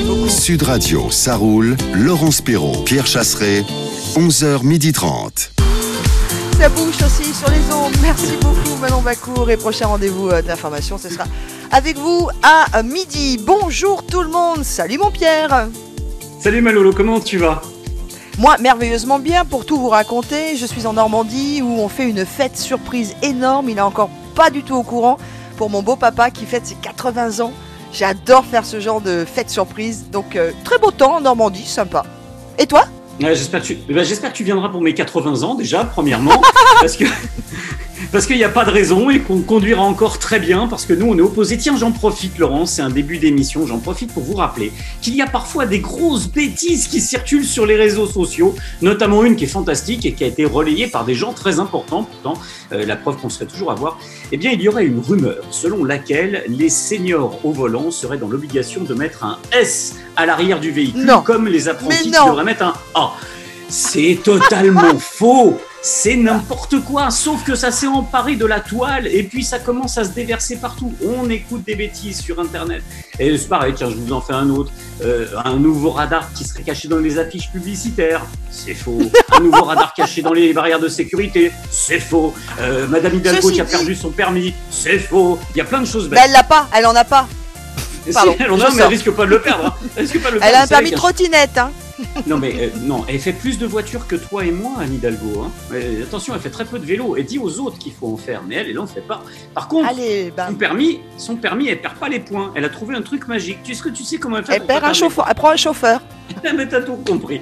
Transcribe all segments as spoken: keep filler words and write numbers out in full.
beaucoup. Sud Radio, ça roule. Laurence Perrault, Pierre Chasseret, onze heures trente. Ça bouge aussi sur les ondes. Merci beaucoup Manon Bacour. Et prochain rendez-vous d'information, ce sera avec vous à midi. Bonjour tout le monde. Salut mon Pierre. Salut Malolo, comment tu vas ? Moi, merveilleusement bien. Pour tout vous raconter, je suis en Normandie où on fait une fête surprise énorme. Il est encore pas du tout au courant pour mon beau papa qui fête ses quatre-vingts ans. J'adore faire ce genre de fête surprise. Donc euh, très beau temps en Normandie, sympa. Et toi ? Ouais, j'espère, que tu, bah, j'espère que tu viendras pour mes quatre-vingts ans déjà, premièrement, parce que parce qu'il n'y a pas de raison et qu'on conduira encore très bien, parce que nous on est opposés. Tiens, j'en profite Laurence, c'est un début d'émission, j'en profite pour vous rappeler qu'il y a parfois des grosses bêtises qui circulent sur les réseaux sociaux, notamment une qui est fantastique et qui a été relayée par des gens très importants, pourtant euh, la preuve qu'on serait toujours à voir. Eh bien, il y aurait une rumeur selon laquelle les seniors au volant seraient dans l'obligation de mettre un S à l'arrière du véhicule, non. Comme les apprentis qui devraient mettre un A. C'est totalement faux. C'est n'importe quoi, sauf que ça s'est emparé de la toile et puis ça commence à se déverser partout. On écoute des bêtises sur Internet. Et c'est pareil, tiens, je vous en fais un autre. Euh, un nouveau radar qui serait caché dans les affiches publicitaires. C'est faux. Un nouveau radar caché dans les barrières de sécurité. C'est faux. Euh, Madame Hidalgo Ceci qui a dit... perdu son permis. C'est faux. Il y a plein de choses bêtes. Mais elle l'a pas, elle en a pas. Pardon, si, elle en a, mais elle risque pas de le perdre. Hein. Elle risque pas de le elle perdre. a un permis de trottinette, hein. Non mais euh, non, elle fait plus de voitures que toi et moi, Anne Hidalgo. Hein. Mais, attention, elle fait très peu de vélo. Elle dit aux autres qu'il faut en faire, mais elle, elle en fait pas. Par contre, Allez, bah... son permis, son permis, elle perd pas les points. Elle a trouvé un truc magique. Tu sais que tu sais comment elle fait. Elle perd un chauffeur. Elle prend un chauffeur. Mais t'as tout compris.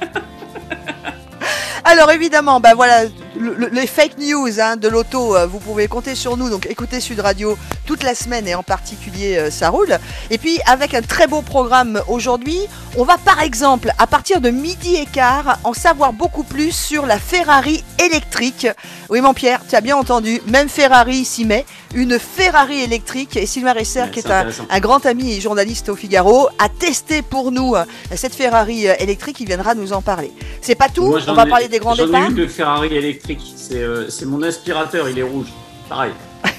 Alors évidemment, ben voilà, le, le, les fake news hein, de l'auto, euh, vous pouvez compter sur nous. Donc écoutez Sud Radio toute la semaine et en particulier euh, ça roule. Et puis avec un très beau programme aujourd'hui, on va par exemple à partir de midi et quart en savoir beaucoup plus sur la Ferrari électrique. Oui mon Pierre, tu as bien entendu, même Ferrari s'y met. Une Ferrari électrique et Sylvain Resser, ouais, qui est un, un grand ami et journaliste au Figaro, a testé pour nous euh, cette Ferrari euh, électrique. Il viendra nous en parler. C'est pas tout. Moi, on va ai, parler des grands j'en départs. J'en ai une de Ferrari électrique. C'est, euh, c'est mon aspirateur, il est rouge. Pareil.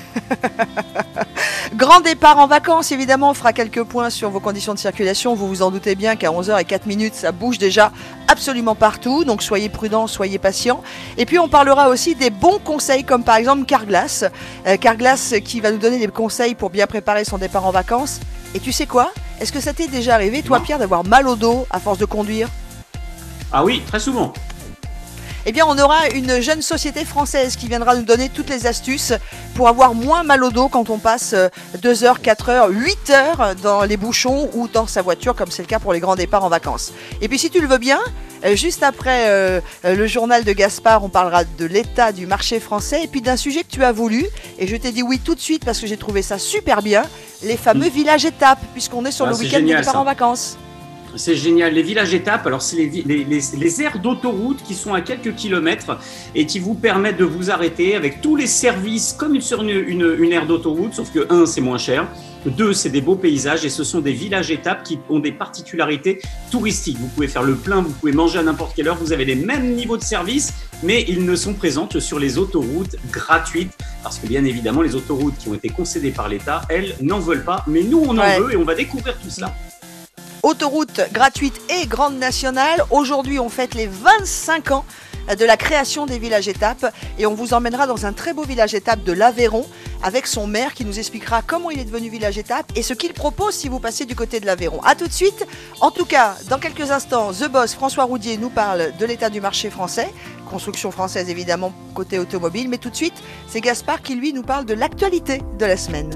Grand départ en vacances, évidemment, on fera quelques points sur vos conditions de circulation. Vous vous en doutez bien qu'à onze heures zéro quatre minutes, ça bouge déjà absolument partout. Donc soyez prudents, soyez patients. Et puis on parlera aussi des bons conseils, comme par exemple Carglass. Euh, Carglass qui va nous donner des conseils pour bien préparer son départ en vacances. Et tu sais quoi ? Est-ce que ça t'est déjà arrivé, toi Pierre, d'avoir mal au dos à force de conduire ? Ah oui, très souvent. Eh bien, on aura une jeune société française qui viendra nous donner toutes les astuces pour avoir moins mal au dos quand on passe deux heures, quatre heures, huit heures dans les bouchons ou dans sa voiture, comme c'est le cas pour les grands départs en vacances. Et puis, si tu le veux bien, juste après euh, le journal de Gaspard, on parlera de l'état du marché français et puis d'un sujet que tu as voulu. Et je t'ai dit oui tout de suite parce que j'ai trouvé ça super bien, les fameux mmh. villages étapes, puisqu'on est sur ah, le week-end des départs en vacances. C'est génial, les villages étapes, alors c'est les, les, les, les aires d'autoroute qui sont à quelques kilomètres et qui vous permettent de vous arrêter avec tous les services comme sur une, une, une aire d'autoroute, sauf que un, c'est moins cher, deux, c'est des beaux paysages et ce sont des villages étapes qui ont des particularités touristiques. Vous pouvez faire le plein, vous pouvez manger à n'importe quelle heure, vous avez les mêmes niveaux de service, mais ils ne sont présents que sur les autoroutes gratuites, parce que bien évidemment, les autoroutes qui ont été concédées par l'État, elles n'en veulent pas, mais nous, on en ouais. veut et on va découvrir tout cela. Autoroute gratuite et grande nationale. Aujourd'hui, on fête les vingt-cinq ans de la création des villages étapes et on vous emmènera dans un très beau village étape de l'Aveyron avec son maire qui nous expliquera comment il est devenu village étape et ce qu'il propose si vous passez du côté de l'Aveyron. A tout de suite. En tout cas, dans quelques instants, The Boss François Roudier nous parle de l'état du marché français. Construction française évidemment côté automobile, mais tout de suite, c'est Gaspard qui lui nous parle de l'actualité de la semaine.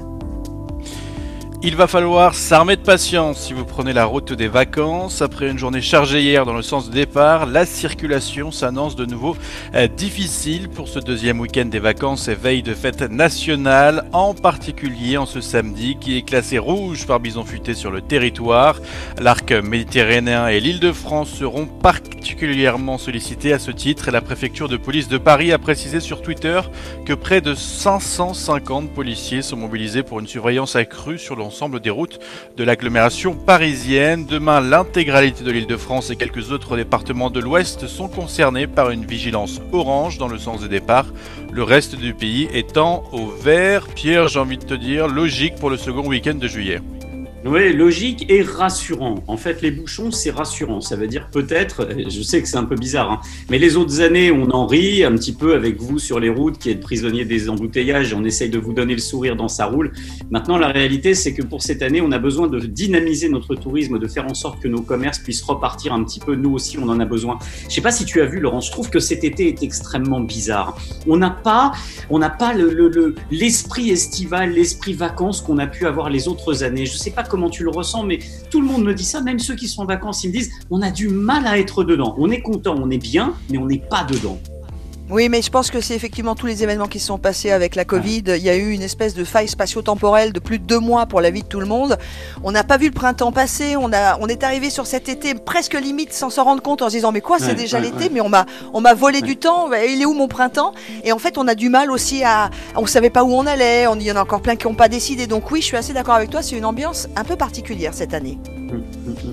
Il va falloir s'armer de patience si vous prenez la route des vacances. Après une journée chargée hier dans le sens de départ, la circulation s'annonce de nouveau euh, difficile pour ce deuxième week-end des vacances et veille de fête nationale, en particulier en ce samedi qui est classé rouge par bison futé sur le territoire. L'arc méditerranéen et l'Île-de-France seront particulièrement sollicités à ce titre et la préfecture de police de Paris a précisé sur Twitter que près de cinq cent cinquante policiers sont mobilisés pour une surveillance accrue sur l'ensemble l'ensemble des routes de l'agglomération parisienne. Demain, l'intégralité de l'Île-de-France et quelques autres départements de l'Ouest sont concernés par une vigilance orange dans le sens des départs, le reste du pays étant au vert. Pierre, j'ai envie de te dire, logique pour le second week-end de juillet. Oui, logique et rassurant. En fait, les bouchons, c'est rassurant. Ça veut dire peut-être, je sais que c'est un peu bizarre, hein, mais les autres années, on en rit un petit peu avec vous sur les routes, qui êtes prisonniers des embouteillages, et on essaye de vous donner le sourire dans sa roule. Maintenant, la réalité, c'est que pour cette année, on a besoin de dynamiser notre tourisme, de faire en sorte que nos commerces puissent repartir un petit peu. Nous aussi, on en a besoin. Je ne sais pas si tu as vu, Laurent, je trouve que cet été est extrêmement bizarre. On n'a pas, on n'a pas le, le, le, l'esprit estival, l'esprit vacances qu'on a pu avoir les autres années. Je ne sais pas comment tu le ressens, mais tout le monde me dit ça, même ceux qui sont en vacances, ils me disent on a du mal à être dedans. On est content, on est bien, mais on n'est pas dedans. Oui, mais je pense que c'est effectivement tous les événements qui se sont passés avec la Covid. Il y a eu une espèce de faille spatio-temporelle de plus de deux mois pour la vie de tout le monde. On n'a pas vu le printemps passer. On a, on est arrivé sur cet été presque limite sans s'en rendre compte en se disant mais quoi, c'est ouais, déjà ouais, l'été, ouais. mais on m'a, on m'a volé ouais. du temps. Il est où mon printemps? Et en fait, on a du mal aussi à, on savait pas où on allait. On, il y en a encore plein qui n'ont pas décidé. Donc oui, je suis assez d'accord avec toi. C'est une ambiance un peu particulière cette année. Mmh, mmh.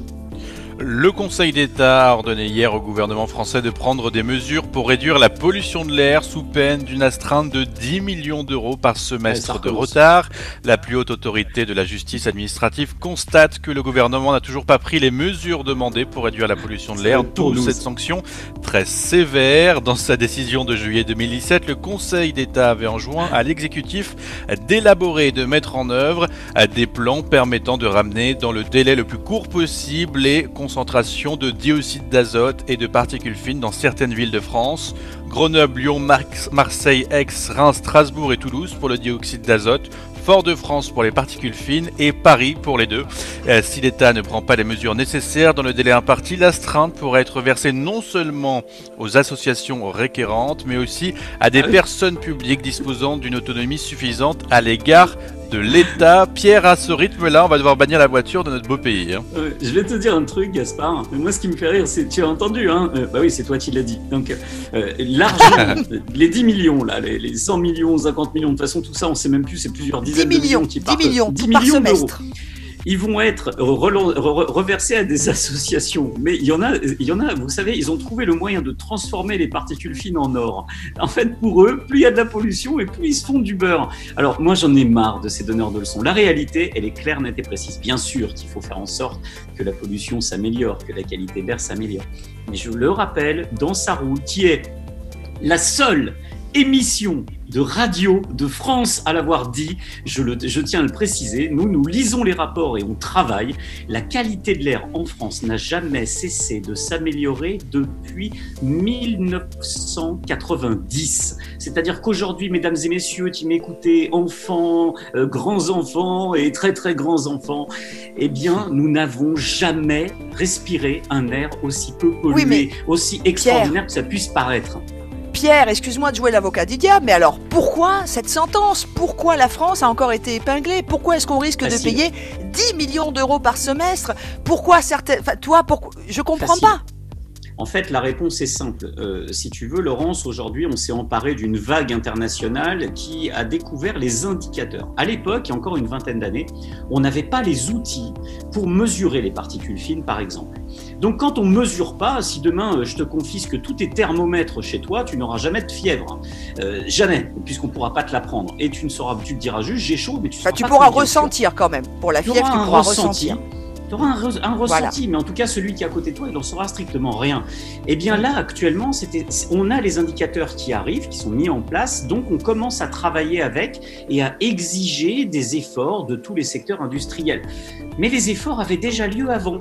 Le Conseil d'État a ordonné hier au gouvernement français de prendre des mesures pour réduire la pollution de l'air sous peine d'une astreinte de dix millions d'euros par semestre de retard. La plus haute autorité de la justice administrative constate que le gouvernement n'a toujours pas pris les mesures demandées pour réduire la pollution de l'air, d'où cette sanction très sévère. Dans sa décision de juillet deux mille dix-sept, le Conseil d'État avait enjoint à l'exécutif d'élaborer et de mettre en œuvre des plans permettant de ramener dans le délai le plus court possible les concentration de dioxyde d'azote et de particules fines dans certaines villes de France. Grenoble, Lyon, Mar- Marseille, Aix, Reims, Strasbourg et Toulouse pour le dioxyde d'azote. Fort-de-France pour les particules fines et Paris pour les deux. Euh, si l'État ne prend pas les mesures nécessaires dans le délai imparti, l'astreinte pourrait être versée non seulement aux associations requérantes, mais aussi à des personnes publiques disposant d'une autonomie suffisante à l'égard de l'État. Pierre, à ce rythme-là, on va devoir bannir la voiture de notre beau pays. Hein. Euh, je vais te dire un truc, Gaspard. Moi, ce qui me fait rire, c'est, tu as entendu, hein euh, bah oui, c'est toi qui l'as dit. Donc, euh, l'argent, les dix millions, là, les, les cent millions, cinquante millions, de toute façon, tout ça, on sait même plus, c'est plusieurs dizaines dix millions, de millions qui partent. dix millions, dix par millions semestre. D'euros. Ils vont être re- re- reversés à des associations. Mais il y en a, il y en a, vous savez, ils ont trouvé le moyen de transformer les particules fines en or. En fait, pour eux, plus il y a de la pollution et plus ils se font du beurre. Alors, moi, j'en ai marre de ces donneurs de leçons. La réalité, elle est claire, nette et précise. Bien sûr qu'il faut faire en sorte que la pollution s'améliore, que la qualité de l'air s'améliore. Mais je le rappelle, dans sa roue, qui est la seule émission de radio de France à l'avoir dit, je, le, je tiens à le préciser, nous, nous lisons les rapports et on travaille. La qualité de l'air en France n'a jamais cessé de s'améliorer depuis dix-neuf cent quatre-vingt-dix. C'est-à-dire qu'aujourd'hui, mesdames et messieurs qui m'écoutez, enfants, euh, grands-enfants et très très grands-enfants, eh bien, nous n'avons jamais respiré un air aussi peu pollué, oui, mais aussi extraordinaire Pierre, que ça puisse paraître. Pierre, excuse-moi de jouer l'avocat du diable, mais alors pourquoi cette sentence? Pourquoi la France a encore été épinglée? Pourquoi est-ce qu'on risque Facile. de payer dix millions d'euros par semestre? Pourquoi certaines... Enfin, toi, pourquoi... je comprends Facile. pas. En fait, la réponse est simple. Euh, si tu veux, Laurence, aujourd'hui, on s'est emparé d'une vague internationale qui a découvert les indicateurs. À l'époque, il y a encore une vingtaine d'années, on n'avait pas les outils pour mesurer les particules fines, par exemple. Donc, quand on ne mesure pas, si demain, je te confisque tous tes thermomètres chez toi, tu n'auras jamais de fièvre. Euh, jamais, puisqu'on ne pourra pas te la prendre. Et tu ne sauras, tu te diras juste, j'ai chaud, mais tu ne sauras enfin, tu pas. Tu pourras ressentir quand même. Pour la fièvre, tu pourras ressenti. ressentir. Tu auras un, re- un ressenti, voilà. Mais en tout cas, celui qui est à côté de toi, il n'en saura strictement rien. Eh bien là, actuellement, c'était, on a les indicateurs qui arrivent, qui sont mis en place, donc on commence à travailler avec et à exiger des efforts de tous les secteurs industriels. Mais les efforts avaient déjà lieu avant.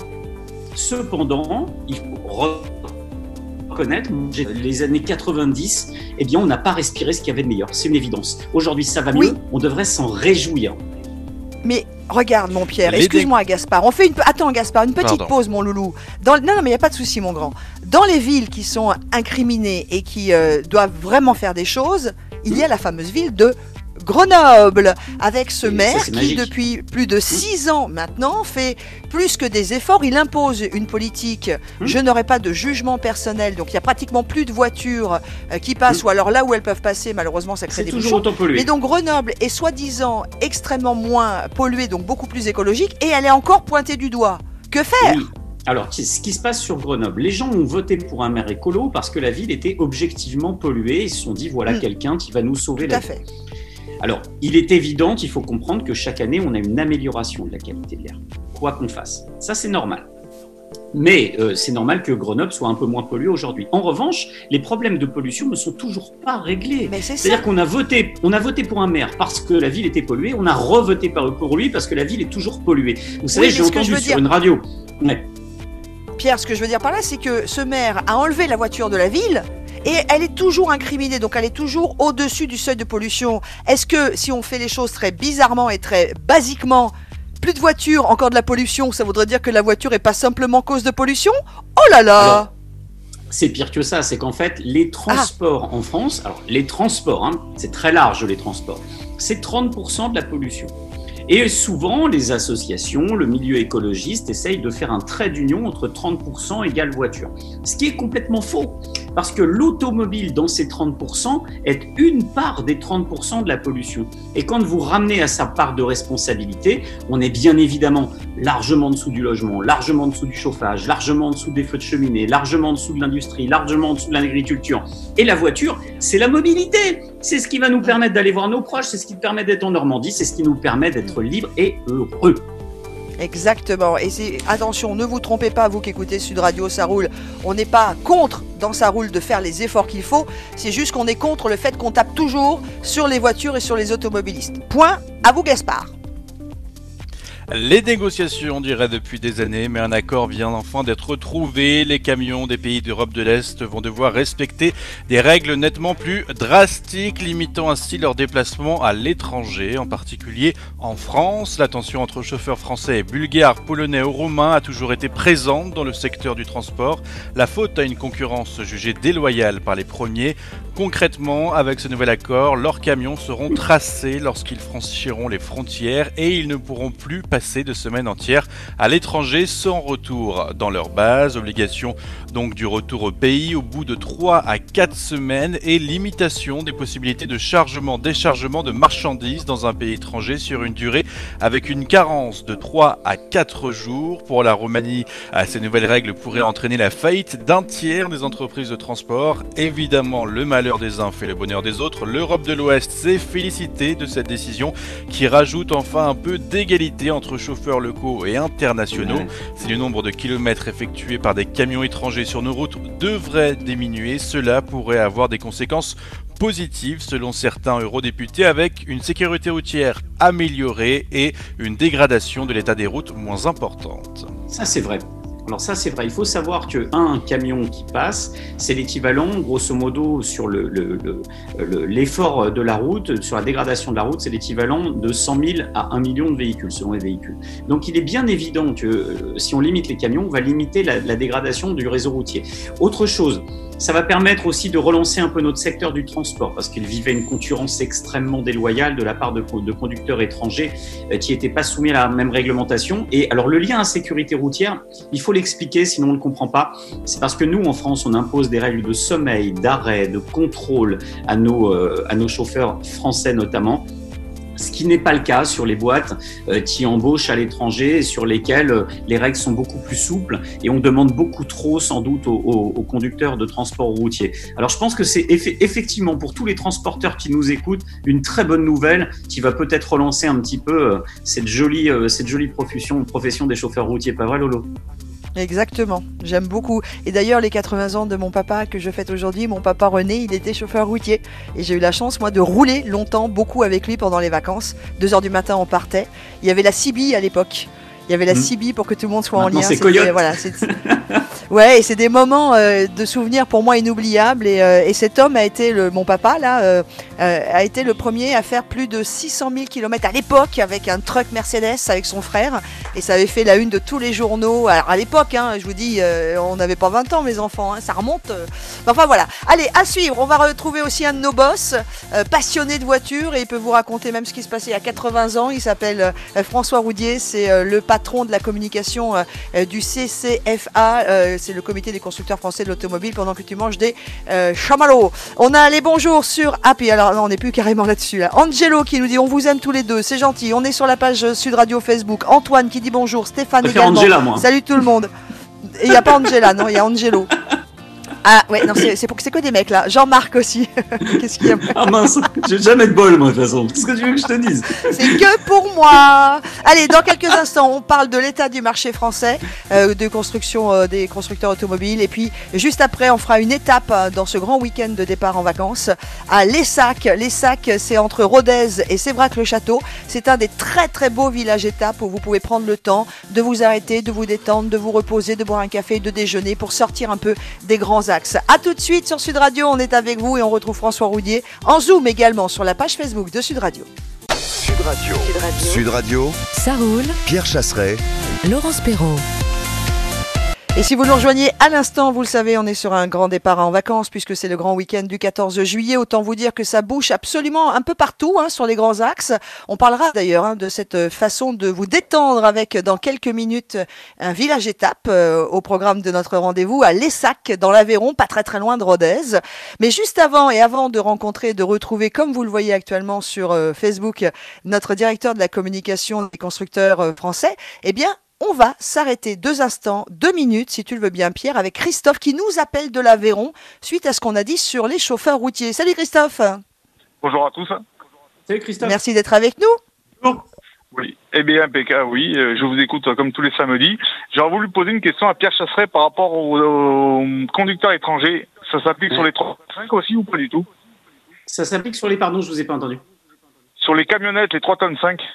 Cependant, il faut reconnaître, les années quatre-vingt-dix, eh bien, on n'a pas respiré ce qu'il y avait de meilleur. C'est une évidence. Aujourd'hui, ça va oui. mieux, on devrait s'en réjouir. Mais regarde mon Pierre, les excuse-moi dé... Gaspard, on fait une attends Gaspard, une petite Pardon. pause mon loulou. Dans... Non non mais il y a pas de souci mon grand. Dans les villes qui sont incriminées et qui euh, doivent vraiment faire des choses, il y a la fameuse ville de Grenoble, avec ce maire ça, qui magique. depuis plus de six ans maintenant fait plus que des efforts. Il impose une politique, mmh. je n'aurai pas de jugement personnel, donc il n'y a pratiquement plus de voitures euh, qui passent, mmh. ou alors là où elles peuvent passer, malheureusement ça crée c'est des toujours bouchons. Autant pollué. Mais donc Grenoble est soi-disant extrêmement moins polluée, donc beaucoup plus écologique, et elle est encore pointée du doigt. Que faire ? Oui. Alors, ce qui se passe sur Grenoble, les gens ont voté pour un maire écolo parce que la ville était objectivement polluée. Ils se sont dit, voilà mmh. quelqu'un qui va nous sauver Tout la à vie. fait. Alors, il est évident qu'il faut comprendre que chaque année, on a une amélioration de la qualité de l'air, quoi qu'on fasse. Ça, c'est normal. Mais euh, c'est normal que Grenoble soit un peu moins pollué aujourd'hui. En revanche, les problèmes de pollution ne sont toujours pas réglés. Mais c'est C'est-à-dire ça. qu'on a voté, on a voté pour un maire parce que la ville était polluée, on a revoté pour lui parce que la ville est toujours polluée. Vous savez, Oui, j'ai mais ce que entendu je veux sur dire- une radio. Ouais. Pierre, ce que je veux dire par là, c'est que ce maire a enlevé la voiture de la ville et elle est toujours incriminée, donc elle est toujours au-dessus du seuil de pollution. Est-ce que si on fait les choses très bizarrement et très basiquement, plus de voitures, encore de la pollution, ça voudrait dire que la voiture est pas simplement cause de pollution? Oh là là! Alors, c'est pire que ça, c'est qu'en fait, les transports en France, alors les transports, hein, c'est très large les transports, c'est trente pour cent de la pollution. Et souvent, les associations, le milieu écologiste essayent de faire un trait d'union entre trente pour cent égale voiture. Ce qui est complètement faux, parce que l'automobile, dans ces trente pour cent, est une part des trente pour cent de la pollution. Et quand vous ramenez à sa part de responsabilité, on est bien évidemment largement en dessous du logement, largement en dessous du chauffage, largement en dessous des feux de cheminée, largement en dessous de l'industrie, largement en dessous de l'agriculture. Et la voiture, c'est la mobilité. C'est ce qui va nous permettre d'aller voir nos proches, c'est ce qui nous permet d'être en Normandie, c'est ce qui nous permet d'être libres et heureux. Exactement. Et c'est attention, ne vous trompez pas, vous qui écoutez Sud Radio, ça roule. On n'est pas contre dans ça roule de faire les efforts qu'il faut. C'est juste qu'on est contre le fait qu'on tape toujours sur les voitures et sur les automobilistes. Point. À vous, Gaspard. Les négociations duraient depuis des années, mais un accord vient enfin d'être trouvé. Les camions des pays d'Europe de l'Est vont devoir respecter des règles nettement plus drastiques, limitant ainsi leur déplacement à l'étranger, en particulier en France. La tension entre chauffeurs français et bulgares, polonais ou roumains a toujours été présente dans le secteur du transport. La faute à une concurrence jugée déloyale par les premiers. Concrètement, avec ce nouvel accord, leurs camions seront tracés lorsqu'ils franchiront les frontières et ils ne pourront plus passer de semaines entières à l'étranger sans retour dans leur base. Obligation donc du retour au pays au bout de trois à quatre semaines et limitation des possibilités de chargement-déchargement de marchandises dans un pays étranger sur une durée avec une carence de trois à quatre jours. Pour la Roumanie, ces nouvelles règles pourraient entraîner la faillite d'un tiers des entreprises de transport. Évidemment, le malheur des uns fait le bonheur des autres. L'Europe de l'Ouest s'est félicitée de cette décision qui rajoute enfin un peu d'égalité entre chauffeurs locaux et internationaux. Si le nombre de kilomètres effectués par des camions étrangers sur nos routes devrait diminuer, cela pourrait avoir des conséquences positives selon certains eurodéputés, avec une sécurité routière améliorée et une dégradation de l'état des routes moins importante. Ça, c'est vrai. Alors ça, c'est vrai. Il faut savoir qu'un camion qui passe, c'est l'équivalent, grosso modo, sur le, le, le, le, l'effort de la route, sur la dégradation de la route, c'est l'équivalent de cent mille à un million de véhicules, selon les véhicules. Donc il est bien évident que euh, si on limite les camions, on va limiter la, la dégradation du réseau routier. Autre chose, ça va permettre aussi de relancer un peu notre secteur du transport, parce qu'il vivait une concurrence extrêmement déloyale de la part de, de conducteurs étrangers euh, qui n'étaient pas soumis à la même réglementation. Et alors le lien à sécurité routière, il faut l'expliquer, sinon on ne le comprend pas. C'est parce que nous, en France, on impose des règles de sommeil, d'arrêt, de contrôle à nos, euh, à nos chauffeurs français notamment. Ce qui n'est pas le cas sur les boîtes euh, qui embauchent à l'étranger et sur lesquelles euh, les règles sont beaucoup plus souples et on demande beaucoup trop sans doute aux, aux, aux conducteurs de transport routier. Alors je pense que c'est eff- effectivement pour tous les transporteurs qui nous écoutent une très bonne nouvelle qui va peut-être relancer un petit peu euh, cette jolie, euh, cette jolie profession, profession des chauffeurs routiers. Pas vrai, Lolo ? Exactement, j'aime beaucoup. Et d'ailleurs, les quatre-vingts ans de mon papa que je fête aujourd'hui, mon papa René, il était chauffeur routier. Et j'ai eu la chance, moi, de rouler longtemps, beaucoup avec lui pendant les vacances. Deux heures du matin, on partait. Il y avait la C B à l'époque. Il y avait la mmh. C B pour que tout le monde soit Maintenant, en lien. c'est Coyote. Voilà, c'est... Ouais, et c'est des moments euh, de souvenirs pour moi inoubliables. Et, euh, et cet homme a été, le, mon papa, là, euh, euh, a été le premier à faire plus de six cent mille kilomètres à l'époque avec un truck Mercedes avec son frère. Et ça avait fait la une de tous les journaux. Alors à l'époque, hein, je vous dis, euh, on n'avait pas vingt ans, mes enfants, hein, ça remonte. Euh... Enfin voilà. Allez, à suivre. On va retrouver aussi un de nos boss, euh, passionné de voitures, et il peut vous raconter même ce qui se passait il y a quatre-vingts ans. Il s'appelle euh, François Roudier. C'est euh, le patron de la communication euh, du C C F A. Euh, c'est le comité des constructeurs français de l'automobile, pendant que tu manges des euh, chamallows. On a les bonjours sur... Ah, puis alors, non, on n'est plus carrément là-dessus, là. Angelo qui nous dit, on vous aime tous les deux, c'est gentil. On est sur la page Sud Radio Facebook. Antoine qui dit bonjour. Stéphane également. Angela, moi. Salut tout le monde. Et il n'y a pas Angela, non, il y a Angelo. Ah ouais, non, c'est, c'est pour que c'est que des mecs là. Jean-Marc aussi. Qu'est-ce qu'il y a? Ah mince, j'ai jamais de bol moi de toute façon. Qu'est-ce que tu veux que je te dise? C'est que pour moi. Allez, dans quelques instants, on parle de l'état du marché français, euh, de construction euh, des constructeurs automobiles. Et puis, juste après, on fera une étape euh, dans ce grand week-end de départ en vacances à Lessac. Lessac, c'est entre Rodez et Sévrac-le-Château. C'est un des très très beaux villages étapes où vous pouvez prendre le temps de vous arrêter, de vous détendre, de vous reposer, de boire un café, de déjeuner pour sortir un peu des grands axes. A tout de suite sur Sud Radio, on est avec vous et on retrouve François Roudier en Zoom également sur la page Facebook de Sud Radio. Sud Radio. Sud Radio. Sud Radio. Ça roule. Pierre Chasseret. Laurence Perrault. Et si vous nous rejoignez à l'instant, vous le savez, on est sur un grand départ en vacances puisque c'est le grand week-end du quatorze juillet. Autant vous dire que ça bouge absolument un peu partout hein, sur les grands axes. On parlera d'ailleurs hein, de cette façon de vous détendre avec dans quelques minutes un village étape euh, au programme de notre rendez-vous à Lessac dans l'Aveyron, pas très très loin de Rodez. Mais juste avant et avant de rencontrer, de retrouver, comme vous le voyez actuellement sur euh, Facebook, notre directeur de la communication des constructeurs euh, français, eh bien, on va s'arrêter deux instants, deux minutes, si tu le veux bien, Pierre, avec Christophe qui nous appelle de l'Aveyron suite à ce qu'on a dit sur les chauffeurs routiers. Salut Christophe. Bonjour à tous. Salut Christophe. Merci d'être avec nous. Bonjour. Oui, eh bien, impeccable, oui, je vous écoute comme tous les samedis. J'aurais voulu poser une question à Pierre Chasseret par rapport aux, aux conducteurs étrangers. Ça s'applique ouais. sur les trois cinq aussi ou pas du tout? Ça s'applique sur les, pardon, je vous ai pas entendu. Sur les camionnettes, les trois tonnes cinq.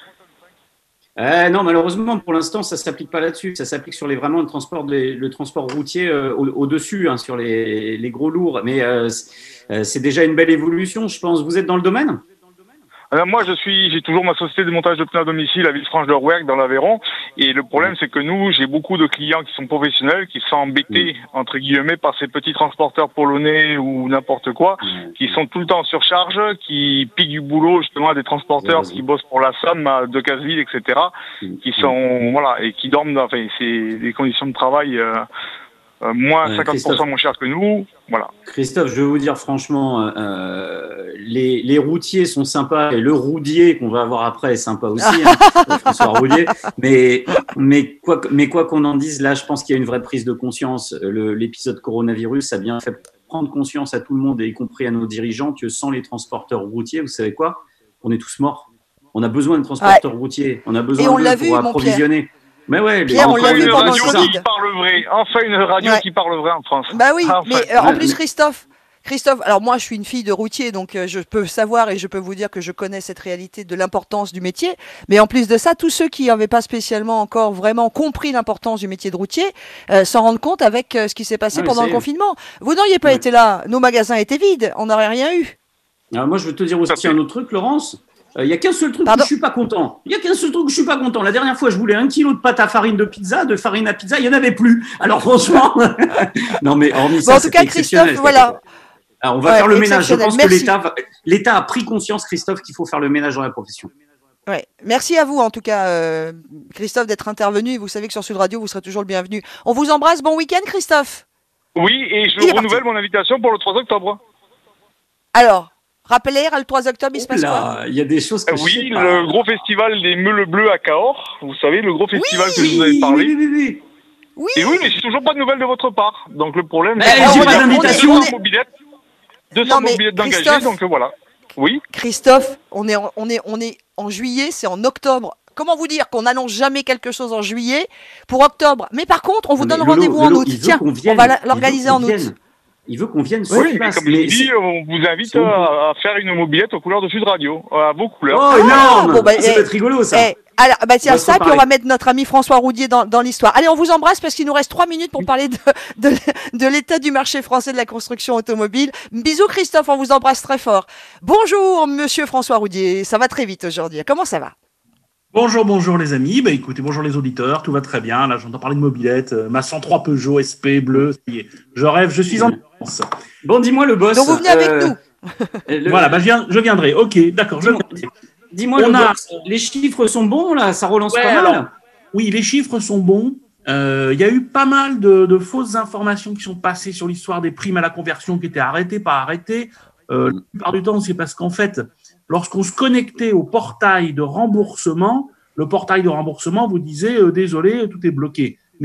Euh, non, malheureusement, pour l'instant, ça ne s'applique pas là-dessus. Ça s'applique sur les, vraiment le transport, des, le transport routier euh, au, au-dessus, hein, sur les, les gros lourds. Mais euh, c'est, c'est déjà une belle évolution, je pense. Vous êtes dans le domaine ? Alors moi, je suis, j'ai toujours ma société de montage de pneus à domicile à Villefranche-de-Rouergue dans l'Aveyron. Et le problème, c'est que nous, j'ai beaucoup de clients qui sont professionnels, qui sont embêtés, entre guillemets, par ces petits transporteurs polonais ou n'importe quoi, qui sont tout le temps en surcharge, qui piquent du boulot, justement, à des transporteurs qui bossent pour la Somme, de Casseville, et cetera, qui sont, voilà, et qui dorment dans, enfin, c'est des conditions de travail, euh, Euh, moins euh, cinquante pour cent moins cher que nous, voilà. Christophe, je vais vous dire franchement, euh, les, les routiers sont sympas et le roudier qu'on va avoir après est sympa aussi, hein, François Roudier. Mais mais quoi mais quoi qu'on en dise, là, je pense qu'il y a une vraie prise de conscience. Le, l'épisode coronavirus a bien fait prendre conscience à tout le monde, et y compris à nos dirigeants, que sans les transporteurs routiers, vous savez quoi, on est tous morts. On a besoin de transporteurs ouais. routiers, on a besoin on d'eux l'a pour vu, approvisionner. Mais ouais, Pierre, on l'a vu pendant le Covid. Qui parle vrai. Enfin une radio ouais. qui parle vrai en France. Bah oui, enfin. mais euh, en plus Christophe, Christophe, alors moi je suis une fille de routier, donc euh, je peux savoir et je peux vous dire que je connais cette réalité de l'importance du métier. Mais en plus de ça, tous ceux qui n'avaient pas spécialement encore vraiment compris l'importance du métier de routier euh, s'en rendent compte avec euh, ce qui s'est passé ah, pendant le confinement. Vous n'auriez pas ouais. été là, nos magasins étaient vides, on n'aurait rien eu. Alors moi je veux te dire aussi un autre truc, Laurence. Il euh, n'y a qu'un seul truc Pardon où je suis pas content. Il y a qu'un seul truc où je suis pas content. La dernière fois, je voulais un kilo de pâte à farine de pizza, de farine à pizza, il y en avait plus. Alors franchement, non mais hormis ça, bon, en tout cas, Christophe, voilà. Alors, on va ouais, faire le ménage. Je pense Merci. que l'État, va... l'État a pris conscience, Christophe, qu'il faut faire le ménage dans la profession. Ouais. Merci à vous, en tout cas, euh, Christophe, d'être intervenu. Vous savez que sur Sud Radio, vous serez toujours le bienvenu. On vous embrasse. Bon week-end, Christophe. Oui, et je il renouvelle mon invitation pour le trois octobre. Alors. Rappelez, le trois octobre, il se passe Là, quoi? Il y a des choses que euh, je Oui, sais pas. Le gros festival des Meules Bleues à Cahors. Vous savez, le gros festival oui, que je vous avais parlé. Oui, oui, oui. oui. Et oui, mais j'ai toujours pas de nouvelles de votre part. Donc le problème, mais c'est j'ai pas d'invitation. deux cents mobilettes, deux cents mobilettes d'engagés, donc voilà. Oui. Christophe, on est, en, on est, on est en juillet, c'est en octobre. Comment vous dire qu'on n'annonce jamais quelque chose en juillet pour octobre? Mais par contre, on vous non, donne rendez-vous en août. Tiens, on va l'organiser en août. Il veut qu'on vienne sur oui, place. Comme je dis, on vous invite à, à faire une mobilette aux couleurs de Sud Radio, à vos couleurs. Oh, énorme! Bon, bah, ça eh, va être rigolo, ça. Eh, alors, bah, tiens, ça, puis on va mettre notre ami François Roudier dans, dans l'histoire. Allez, on vous embrasse parce qu'il nous reste trois minutes pour parler de, de, de l'état du marché français de la construction automobile. Bisous, Christophe, on vous embrasse très fort. Bonjour, monsieur François Roudier. Ça va très vite aujourd'hui. Comment ça va? Bonjour, bonjour les amis. Bah écoutez, bonjour les auditeurs. Tout va très bien. Là, j'entends parler de mobilette. Euh, ma cent trois Peugeot S P bleue. Je rêve, je suis en avance. Bon, dis-moi le boss. Donc vous venez avec euh, nous. le... Voilà, bah je, viens, je viendrai. Ok, d'accord. Dis-moi, je dis-moi le a... boss. Les chiffres sont bons là, ça relance ouais, pas mal. Alors, oui, les chiffres sont bons. Il euh, y a eu pas mal de, de fausses informations qui sont passées sur l'histoire des primes à la conversion qui étaient arrêtées, pas arrêtées. Euh, la plupart du temps, c'est parce qu'en fait, lorsqu'on se connectait au portail de remboursement, le portail de remboursement vous disait euh, désolé, tout est bloqué. Mais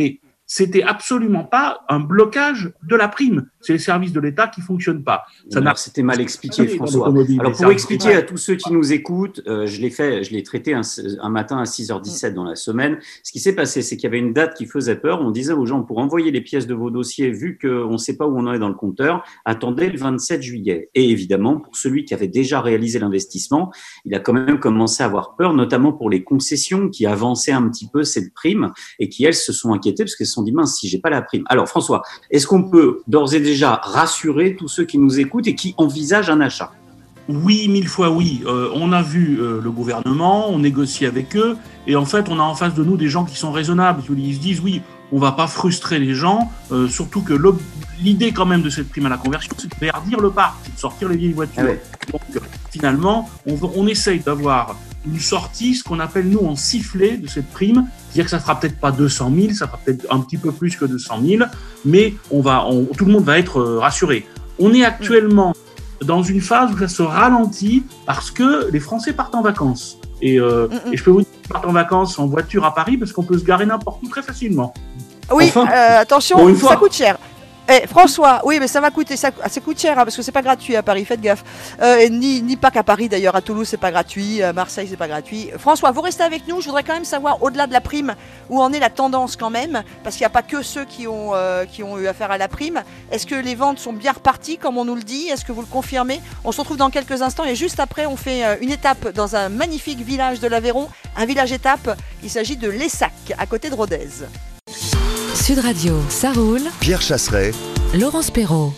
c'était absolument pas un blocage de la prime. C'est les services de l'État qui fonctionnent pas. Ça n'a, c'était mal expliqué, François. Alors, pour expliquer à tous ceux qui nous écoutent, euh, je l'ai fait, je l'ai traité un, un matin à six heures dix-sept dans la semaine. Ce qui s'est passé, c'est qu'il y avait une date qui faisait peur. On disait aux gens, pour envoyer les pièces de vos dossiers, vu qu'on ne sait pas où on en est dans le compteur, attendez le vingt-sept juillet. Et évidemment, pour celui qui avait déjà réalisé l'investissement, il a quand même commencé à avoir peur, notamment pour les concessions qui avançaient un petit peu cette prime et qui, elles, se sont inquiétées parce qu'elles se sont dit, mince, si j'ai pas la prime. Alors, François, est-ce qu'on peut d'ores et déjà rassurer tous ceux qui nous écoutent et qui envisagent un achat? Oui, mille fois oui. Euh, on a vu euh, le gouvernement, on négocie avec eux, et en fait, on a en face de nous des gens qui sont raisonnables. Ils se disent, oui, on va pas frustrer les gens, euh, surtout que l'idée quand même de cette prime à la conversion, c'est de verdir le parc, c'est de sortir les vieilles voitures. Ah ouais. Donc, finalement, on, on essaye d'avoir une sortie, ce qu'on appelle nous en sifflet de cette prime, c'est-à-dire que ça fera peut-être pas deux cent mille, ça fera peut-être un petit peu plus que deux cent mille, mais on va, on, tout le monde va être rassuré. On est actuellement dans une phase où ça se ralentit parce que les Français partent en vacances. Et, euh, mm-hmm. et je peux vous dire qu'ils partent en vacances en voiture à Paris parce qu'on peut se garer n'importe où très facilement. Oui, enfin, euh, attention, ça coûte cher. Eh, François, oui, mais ça va coûter, ça, ça coûte cher, hein, parce que c'est pas gratuit à Paris, faites gaffe. Euh, ni, ni pas qu'à Paris d'ailleurs, à Toulouse c'est pas gratuit, à Marseille c'est pas gratuit. François, vous restez avec nous, je voudrais quand même savoir, au-delà de la prime, où en est la tendance quand même, parce qu'il n'y a pas que ceux qui ont, euh, qui ont eu affaire à la prime. Est-ce que les ventes sont bien reparties, comme on nous le dit? Est-ce que vous le confirmez? On se retrouve dans quelques instants et juste après, on fait une étape dans un magnifique village de l'Aveyron, un village étape, il s'agit de Lessac, à côté de Rodez. Sud Radio, ça roule. Pierre Chasseret, Laurence Perrault.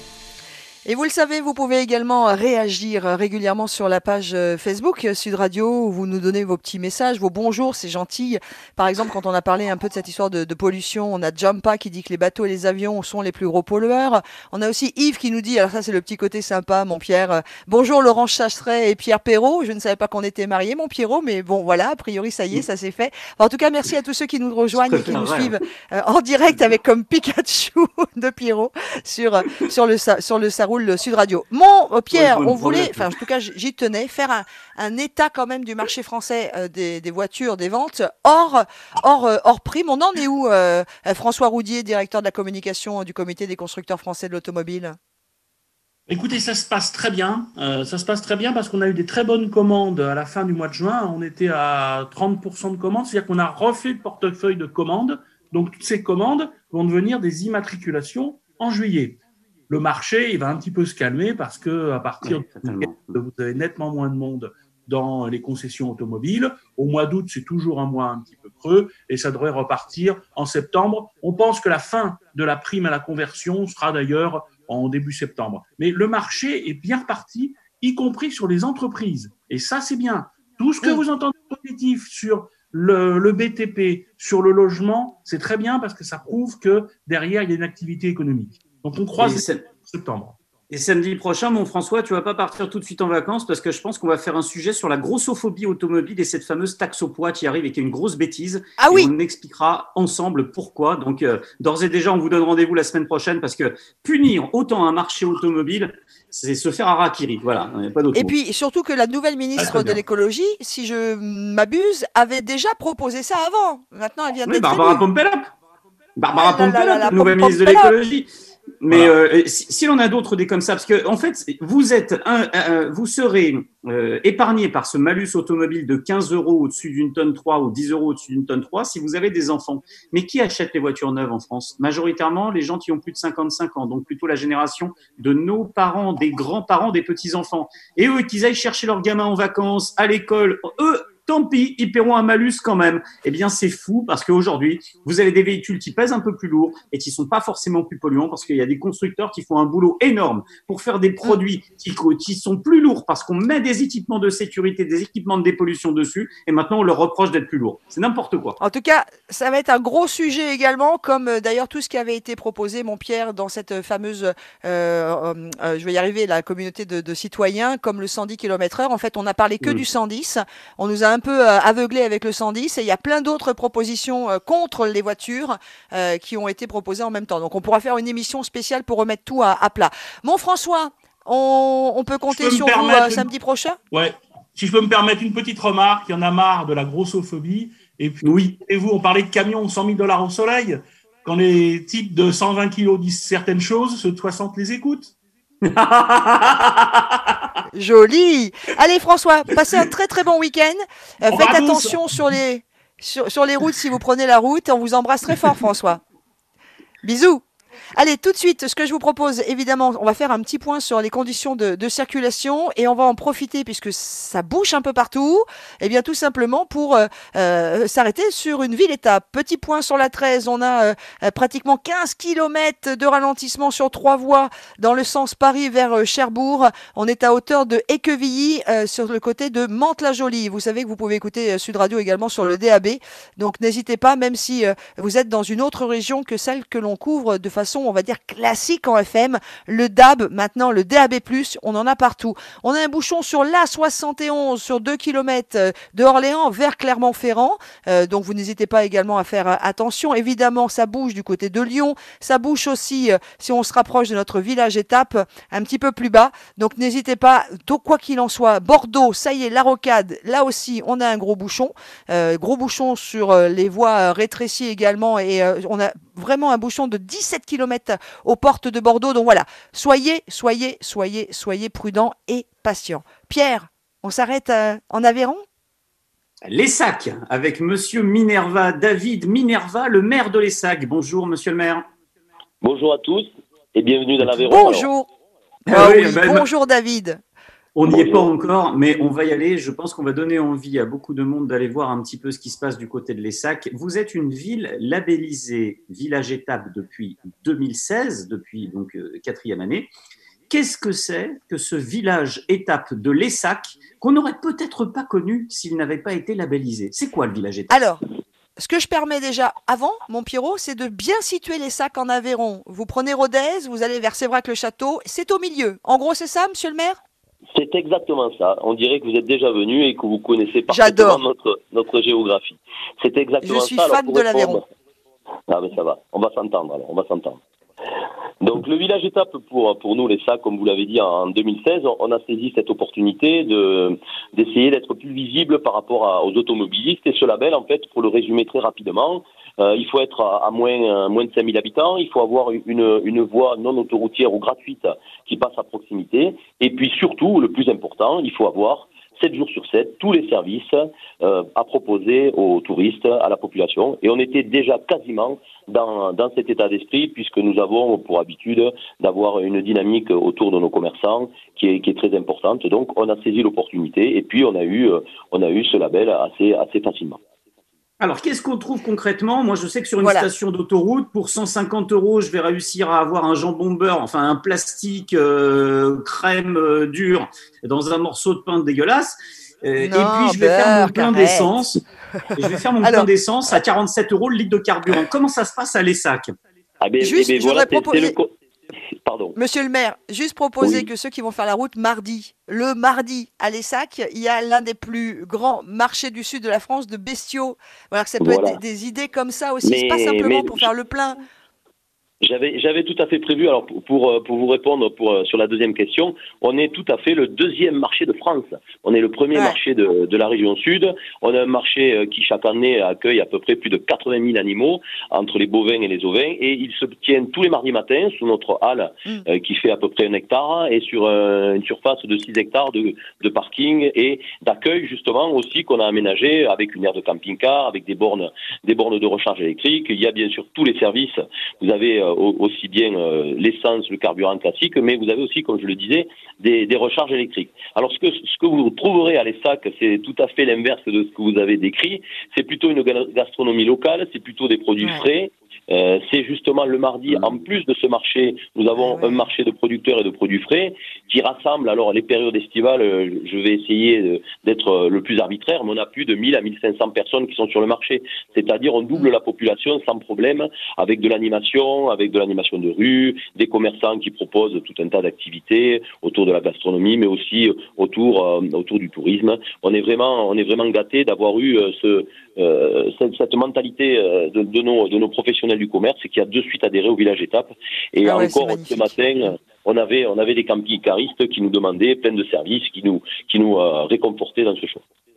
Et vous le savez, vous pouvez également réagir régulièrement sur la page Facebook Sud Radio, où vous nous donnez vos petits messages, vos bonjours, c'est gentil. Par exemple, quand on a parlé un peu de cette histoire de, de pollution, on a Jumpa qui dit que les bateaux et les avions sont les plus gros pollueurs. On a aussi Yves qui nous dit, alors ça c'est le petit côté sympa, mon Pierre, bonjour Laurence Chasseret et Pierre Perrault, je ne savais pas qu'on était mariés, mon Pierrot, mais bon voilà, a priori ça y est, ça s'est fait. Enfin, en tout cas, merci à tous ceux qui nous rejoignent et qui nous vrai. suivent euh, en direct avec comme Pikachu de Pierrot sur, sur le, sur le Saroule le Sud Radio. Mon euh, Pierre, ouais, on voulait, enfin en tout cas j'y tenais, faire un, un état quand même du marché français euh, des, des voitures, des ventes hors hors euh, hors prime. On en est où, euh, François Roudier, directeur de la communication du Comité des constructeurs français de l'automobile? Écoutez, ça se passe très bien. Euh, ça se passe très bien parce qu'on a eu des très bonnes commandes à la fin du mois de juin. On était à trente pour cent de commandes, c'est-à-dire qu'on a refait le portefeuille de commandes. Donc toutes ces commandes vont devenir des immatriculations en juillet. Le marché, il va un petit peu se calmer parce que à partir oui, de vous avez nettement moins de monde dans les concessions automobiles. Au mois d'août, c'est toujours un mois un petit peu creux et ça devrait repartir en septembre. On pense que la fin de la prime à la conversion sera d'ailleurs en début septembre. Mais le marché est bien reparti, y compris sur les entreprises. Et ça, c'est bien. Tout ce que oui. vous entendez positif sur le, le B T P, sur le logement, c'est très bien parce que ça prouve que derrière, il y a une activité économique. Donc, on croise en septembre. Et samedi prochain, mon François, tu vas pas partir tout de suite en vacances parce que je pense qu'on va faire un sujet sur la grossophobie automobile et cette fameuse taxe au poids qui arrive et qui est une grosse bêtise. Ah oui. Et on expliquera ensemble pourquoi. Donc, euh, d'ores et déjà, on vous donne rendez-vous la semaine prochaine parce que punir autant un marché automobile, c'est se faire harakiri. Voilà, il n'y a pas d'autre Et mot. puis, surtout que la nouvelle ministre ah, de l'écologie, si je m'abuse, avait déjà proposé ça avant. Maintenant, elle vient oui, d'être Barbara élue. Pompelap. Barbara Ah, la, la, la, Pompelap, la, nouvelle Pom- ministre de Pompelap. l'écologie. Mais voilà. euh, si, si l'on a d'autres des comme ça, parce que en fait, vous êtes, un, un, vous serez euh, épargné par ce malus automobile de quinze euros au-dessus d'une tonne trois ou dix euros au-dessus d'une tonne trois si vous avez des enfants. Mais qui achète les voitures neuves en France? Majoritairement, les gens qui ont plus de cinquante-cinq ans, donc plutôt la génération de nos parents, des grands-parents, des petits-enfants. Et eux, qu'ils aillent chercher leurs gamins en vacances, à l'école, eux, tant pis, ils paieront un malus quand même. Eh bien, c'est fou parce qu'aujourd'hui, vous avez des véhicules qui pèsent un peu plus lourd et qui sont pas forcément plus polluants parce qu'il y a des constructeurs qui font un boulot énorme pour faire des produits qui, qui sont plus lourds parce qu'on met des équipements de sécurité, des équipements de dépollution dessus et maintenant on leur reproche d'être plus lourd. C'est n'importe quoi. En tout cas, ça va être un gros sujet également, comme euh, d'ailleurs tout ce qui avait été proposé, mon Pierre, dans cette fameuse, euh, euh, euh, je vais y arriver, la communauté de, de citoyens, comme le cent dix kilomètres heure. En fait, on n'a parlé que mmh. du cent dix. On nous a un peu euh, aveuglés avec le cent dix et il y a plein d'autres propositions euh, contre les voitures euh, qui ont été proposées en même temps. Donc, on pourra faire une émission spéciale pour remettre tout à, à plat. Mon François, on, on peut compter sur vous euh, samedi une... prochain? Ouais. Si je peux me permettre une petite remarque, il y en a marre de la grossophobie. Et puis, oui. Et vous, on parlait de camions cent mille dollars au soleil. quand les types de cent vingt kilos disent certaines choses, ceux de soixante les écoutent. Joli. Allez François, passez un très très bon week-end. Euh, Au faites revoir à tous. attention sur les, sur, sur les routes si vous prenez la route. On vous embrasse très fort François. Bisous. Allez, tout de suite, ce que je vous propose, évidemment, on va faire un petit point sur les conditions de, de circulation et on va en profiter puisque ça bouge un peu partout. Et bien, tout simplement pour euh, euh, s'arrêter sur une ville-étape. Petit point sur la treize, on a euh, pratiquement quinze kilomètres de ralentissement sur trois voies dans le sens Paris vers euh, Cherbourg. On est à hauteur de Équevilly euh, sur le côté de Mantes-la-Jolie. Vous savez que vous pouvez écouter euh, Sud Radio également sur le D A B. Donc, n'hésitez pas, même si euh, vous êtes dans une autre région que celle que l'on couvre de façon, on va dire, classique en F M. Le D A B, maintenant le D A B plus, on en a partout. On a un bouchon sur l'A soixante et onze sur deux kilomètres de Orléans vers Clermont-Ferrand. Euh, donc vous n'hésitez pas également à faire euh, attention. Évidemment, ça bouge du côté de Lyon. Ça bouge aussi euh, si on se rapproche de notre village étape un petit peu plus bas. Donc n'hésitez pas, donc, quoi qu'il en soit, Bordeaux, ça y est, la rocade, là aussi on a un gros bouchon. Euh, gros bouchon sur euh, les voies euh, rétrécies également et euh, on a vraiment un bouchon de dix-sept kilomètres aux portes de Bordeaux. Donc voilà, soyez, soyez, soyez, soyez prudents et patients. Pierre, on s'arrête euh, en Aveyron ? L'Essac, avec monsieur Minerva, David Minerva, le maire de l'Essac. Bonjour, monsieur le maire. Bonjour à tous et bienvenue dans l'Aveyron. Bonjour. Ah Ah oui, oui, bah, bonjour David. On n'y est pas Bonjour. encore, mais on va y aller. Je pense qu'on va donner envie à beaucoup de monde d'aller voir un petit peu ce qui se passe du côté de l'Essac. Vous êtes une ville labellisée village étape depuis deux mille seize, depuis donc euh, quatrième année. Qu'est-ce que c'est que ce village étape de l'Essac qu'on n'aurait peut-être pas connu s'il n'avait pas été labellisé? C'est quoi le village étape? Alors, ce que je permets déjà avant, mon Pierrot, c'est de bien situer les sacs en Aveyron. Vous prenez Rodez, vous allez vers Sévrac-le-Château, c'est au milieu. En gros, c'est ça, monsieur le maire ? C'est exactement ça. On dirait que vous êtes déjà venu et que vous connaissez J'adore. parfaitement notre, notre géographie. C'est exactement Je suis ça. Alors, fan pour de répondre- l'Aveyron. Ah mais ça va, on va s'entendre alors, on va s'entendre. Donc le village étape pour, pour nous les sacs, comme vous l'avez dit en deux mille seize, on a saisi cette opportunité de, d'essayer d'être plus visible par rapport à- aux automobilistes. Et ce label, en fait, pour le résumer très rapidement, euh, il faut être à, à moins, à moins de cinq mille habitants, il faut avoir une, une voie non autoroutière ou gratuite qui passe à proximité. Et puis surtout, le plus important, il faut avoir sept jours sur sept, tous les services euh, à proposer aux touristes, à la population. Et on était déjà quasiment dans, dans cet état d'esprit, puisque nous avons pour habitude d'avoir une dynamique autour de nos commerçants qui est, qui est très importante. Donc on a saisi l'opportunité et puis on a eu, euh, on a eu ce label assez, assez facilement. Alors, qu'est-ce qu'on trouve concrètement? Moi, je sais que sur une Voilà. station d'autoroute, pour cent cinquante euros, je vais réussir à avoir un jambon beurre, enfin un plastique euh, crème euh, dure dans un morceau de pain dégueulasse. Euh, et Non, puis, je vais faire mon beurre, plein arrête. d'essence. Je vais faire mon Alors- plein d'essence à quarante-sept euros le litre de carburant. Comment ça se passe à l'Essac? Ah ben, Juste, eh ben je voilà, voudrais c'est- c'est proposer- le co- Pardon. Monsieur le maire, juste proposer Oui. que ceux qui vont faire la route mardi, le mardi à l'Essac, il y a l'un des plus grands marchés du sud de la France de bestiaux. Voilà, que ça peut Voilà. être des, des idées comme ça aussi, Mais- c'est pas simplement mais- pour faire le plein. J'avais, j'avais tout à fait prévu, alors pour, pour, pour vous répondre pour, euh, sur la deuxième question, on est tout à fait le deuxième marché de France. On est le premier Ouais. marché de, de la région sud. On a un marché euh, qui chaque année accueille à peu près plus de quatre-vingt mille animaux entre les bovins et les ovins et ils se tiennent tous les mardis matins sous notre halle Mm. euh, qui fait à peu près un hectare et sur euh, une surface de six hectares de, de parking et d'accueil justement aussi qu'on a aménagé avec une aire de camping-car, avec des bornes, des bornes de recharge électrique. Il y a bien sûr tous les services. Vous avez euh, au- aussi bien euh, l'essence, le carburant classique, mais vous avez aussi, comme je le disais, des, des recharges électriques. Alors ce que, ce que vous trouverez à l'Essac, c'est tout à fait l'inverse de ce que vous avez décrit. C'est plutôt une ga- gastronomie locale, c'est plutôt des produits Ouais. frais. Euh, c'est justement le mardi, en plus de ce marché, nous avons Ah ouais. un marché de producteurs et de produits frais qui rassemble alors les périodes estivales. euh, Je vais essayer de- d'être euh, le plus arbitraire, mais on a plus de mille à mille cinq cents personnes qui sont sur le marché. C'est-à-dire on double la population sans problème, avec de l'animation, avec de l'animation de rue, des commerçants qui proposent tout un tas d'activités autour de la gastronomie, mais aussi autour euh, autour du tourisme. On est vraiment on est vraiment gâtés d'avoir eu euh, ce euh, cette, cette mentalité euh, de, de nos de nos professionnels du commerce qui a de suite adhéré au village étape. Et Ah ouais, encore c'est ce magnifique. matin, on avait on avait des camping-caristes qui nous demandaient plein de services, qui nous qui nous euh, réconfortaient dans ce choix.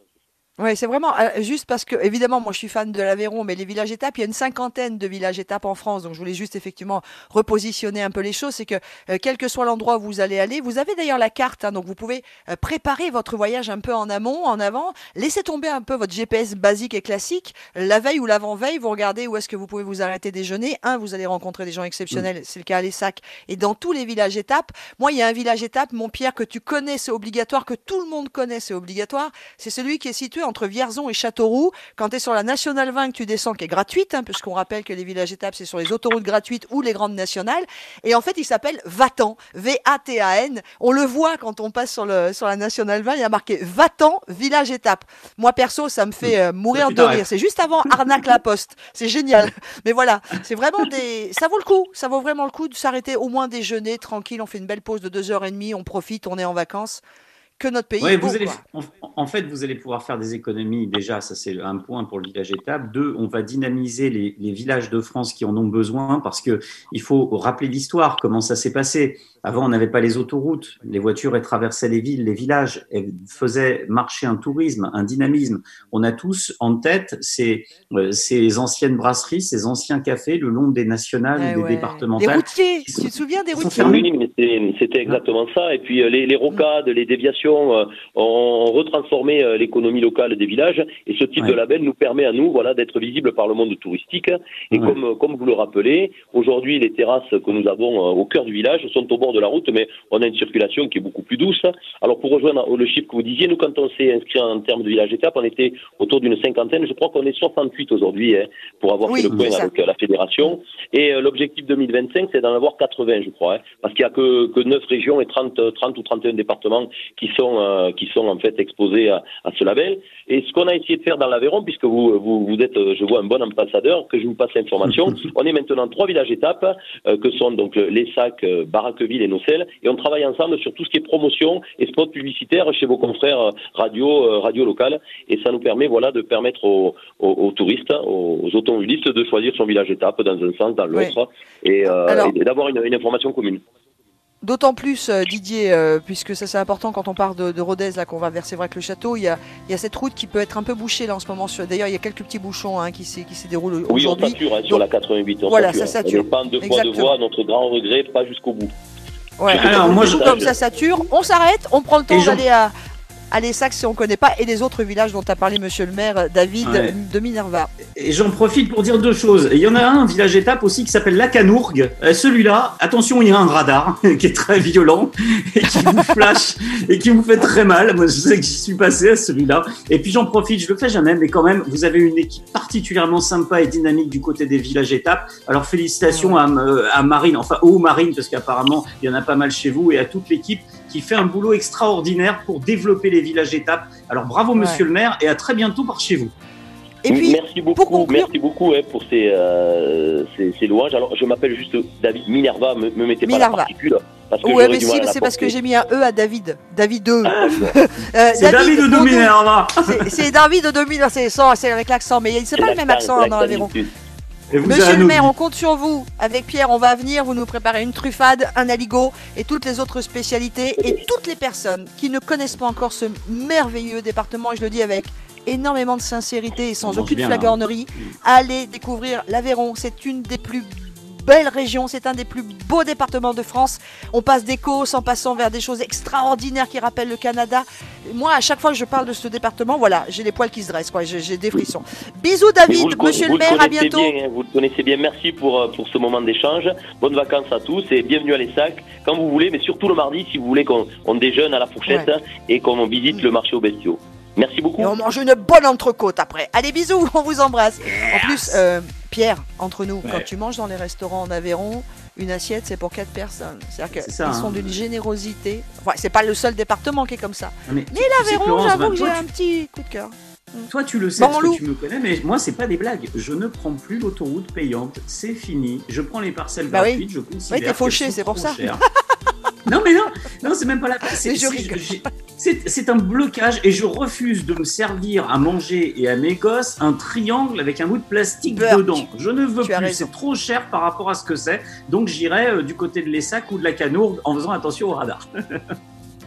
Ouais, c'est vraiment euh, juste parce que, évidemment, moi je suis fan de l'Aveyron, mais les villages étapes, il y a une cinquantaine de villages étapes en France, donc je voulais juste effectivement repositionner un peu les choses. C'est que, euh, quel que soit l'endroit où vous allez aller, vous avez d'ailleurs la carte, hein, donc vous pouvez euh, préparer votre voyage un peu en amont, en avant, laisser tomber un peu votre G P S basique et classique. La veille ou l'avant-veille, vous regardez où est-ce que vous pouvez vous arrêter déjeuner. Un, vous allez rencontrer des gens exceptionnels, c'est le cas à Lessac, et dans tous les villages étapes. Moi, il y a un village étape, mon Pierre, que tu connais, c'est obligatoire, que tout le monde connaît, c'est obligatoire. C'est celui qui est situé entre Vierzon et Châteauroux. Quand tu es sur la Nationale vingt, que tu descends, qui est gratuite, hein, puisqu'on rappelle que les villages étapes, c'est sur les autoroutes gratuites ou les grandes nationales. Et en fait, il s'appelle Vatan, V A T A N. On le voit quand on passe sur, le, sur la Nationale vingt, il y a marqué Vatan, village étape. Moi, perso, ça me fait euh, mourir de rire. C'est juste avant Arnaque-la-Poste. C'est génial. Mais voilà, c'est vraiment des... Ça vaut le coup. Ça vaut vraiment le coup de s'arrêter au moins déjeuner, tranquille. On fait une belle pause de deux heures et demie, on profite, on est en vacances. Que notre pays ouais, est beau, vous allez, quoi. en, en fait, vous allez pouvoir faire des économies. Déjà, ça c'est un point pour le village étape. Deux, on va dynamiser les, les villages de France qui en ont besoin parce que il faut rappeler l'histoire, comment ça s'est passé. Avant, on n'avait pas les autoroutes. Les voitures, elles traversaient les villes, les villages. Elles faisaient marcher un tourisme, un dynamisme. On a tous en tête ces, euh, ces anciennes brasseries, ces anciens cafés le long des nationales Eh ou des ouais. départementales. Des routiers, tu te souviens des Ils sont routiers? fermés. Oui, mais c'est- c'était exactement ça. Et puis euh, les, les rocades, les déviations euh, ont retransformé euh, l'économie locale des villages. Et ce type Ouais. de label nous permet à nous, voilà, d'être visibles par le monde touristique. Et Ouais. comme comme vous le rappelez, aujourd'hui les terrasses que nous avons euh, au cœur du village sont au bord de la route, mais on a une circulation qui est beaucoup plus douce. Alors pour rejoindre le chiffre que vous disiez, nous quand on s'est inscrit en termes de village étape, on était autour d'une cinquantaine. Je crois qu'on est soixante-huit aujourd'hui, hein, pour avoir Oui, fait le point c'est ça. avec euh, la fédération. Et euh, l'objectif deux mille vingt-cinq, c'est d'en avoir quatre-vingts, je crois, hein, parce qu'il y a que que neuf régions et trente, trente ou trente et un départements qui sont euh, qui sont en fait exposés à, à ce label. Et ce qu'on a essayé de faire dans l'Aveyron, puisque vous vous vous êtes, euh, je vois, un bon ambassadeur, que je vous passe l'information, on est maintenant trois villages étapes euh, que sont donc le- Lessac, euh, Barraqueville et Nocelles, et on travaille ensemble sur tout ce qui est promotion et spot publicitaire chez vos confrères euh, radio euh, radio locales, et ça nous permet voilà de permettre aux, aux, aux touristes, aux, aux automobilistes de choisir son village étape dans un sens, dans l'autre, et, euh, Alors- et d'avoir une, une information commune. D'autant plus, euh, Didier, euh, puisque ça c'est important quand on part de, de Rodez, là qu'on va vers Sévrac-le-Château, il y a, il y a cette route qui peut être un peu bouchée là en ce moment. Sur... D'ailleurs, il y a quelques petits bouchons hein, qui, s'est- qui se déroulent Oui, on aujourd'hui. sature hein, sur Donc, la quatre-vingt-huit. On voilà, sature. ça sature. On n'est pas en deux fois deux Exactement. voies, notre grand regret, pas jusqu'au bout. Ouais. Alors, moi, Du coup, je- comme ça sature, on s'arrête, on prend le temps Et j'en- d'aller à, à Lessac si on ne connaît pas, et les autres villages dont a parlé monsieur le maire David Ouais. de Minerva. Et j'en profite pour dire deux choses. Il y en a un, un village étape aussi, qui s'appelle la Canourgue. Euh, celui-là, attention, il y a un radar qui est très violent et qui vous flash et qui vous fait très mal. Moi, je sais que j'y suis passé à celui-là. Et puis j'en profite, je le fais jamais, mais quand même, vous avez une équipe particulièrement sympa et dynamique du côté des villages étapes. Alors félicitations à, euh, à Marine, enfin aux Marines, parce qu'apparemment, il y en a pas mal chez vous, et à toute l'équipe qui fait un boulot extraordinaire pour développer les villages étapes. Alors bravo, monsieur Ouais. le maire, et à très bientôt par chez vous. Et puis, merci beaucoup, pour conclure- merci beaucoup hein, pour ces, euh, ces, ces louanges. Alors, je m'appelle juste David Minerva, me, me mettez pas Minerva. la particule. Parce que ouais, j'aurais mais du si, mal à la c'est parce que porter. j'ai mis un E à David. David deux. Ah, Euh, C'est David de pour nous, Minerva. c'est- C'est David de Minerva, c'est sans- c'est avec l'accent, mais c'est pas le même accent l'accent, dans l'accent l'Aveyron. du Sud. Et vous Monsieur avez le un maire, autre- on compte sur vous. Avec Pierre, on va venir, vous nous préparez une truffade, un aligot et toutes les autres spécialités. Et toutes les personnes qui ne connaissent pas encore ce merveilleux département, et je le dis avec énormément de sincérité et sans On mange aucune bien, là. flagornerie, allez découvrir l'Aveyron. C'est une des plus belles régions, c'est un des plus beaux départements de France. On passe des Causses en passant vers des choses extraordinaires qui rappellent le Canada. Moi, à chaque fois que je parle de ce département, voilà, j'ai les poils qui se dressent, quoi. J'ai j'ai des frissons. Bisous Mais David, vous le, con- monsieur vous le le maire, à connaissez bientôt. bien, hein, vous le connaissez bien. Merci pour, euh, pour ce moment d'échange. Bonnes vacances à tous et bienvenue à l'Essac quand vous voulez, mais surtout le mardi si vous voulez qu'on on déjeune à la fourchette Ouais. hein, et qu'on visite le marché aux bestiaux. Merci beaucoup. Et on mange une bonne entrecôte après. Allez, bisous, on vous embrasse. En plus, euh, Pierre, entre nous, Ouais. quand tu manges dans les restaurants en Aveyron, une assiette, c'est pour quatre personnes. C'est-à-dire C'est ça, qu'ils hein. sont d'une générosité. Enfin, c'est pas le seul département qui est comme ça. Mais, Mais tu sais, l'Aveyron, Florence, j'avoue bah, que j'ai toi, un petit coup de cœur. tu- Toi, tu le sais, Bon, parce Lou. que tu me connais, mais moi, c'est pas des blagues. Je ne prends plus l'autoroute payante. C'est fini. Je prends les parcelles Bah oui. gratuites. Je considère Oui, t'es fauché, qu'elles sont c'est pour trop ça. chères. Non, mais non, non, c'est même pas la peine. C'est, Mais je c'est- rigole. j'ai- c'est- c'est un blocage et je refuse de me servir à manger et à mes gosses un triangle avec un bout de plastique Burk. dedans. Je ne veux Tu as plus. raison. C'est trop cher par rapport à ce que c'est. Donc, j'irai euh, du côté de l'Essac ou de la Canourgue en faisant attention au radar.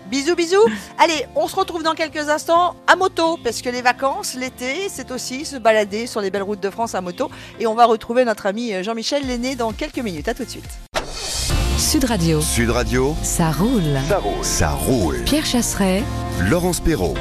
Bisous, bisous. Allez, on se retrouve dans quelques instants à moto, parce que les vacances, l'été, c'est aussi se balader sur les belles routes de France à moto. Et on va retrouver notre ami Jean-Michel Lenné dans quelques minutes. À tout de suite. Sud Radio, Sud Radio, ça roule. ça roule. Ça roule. Pierre Chasseret, Laurence Perrault.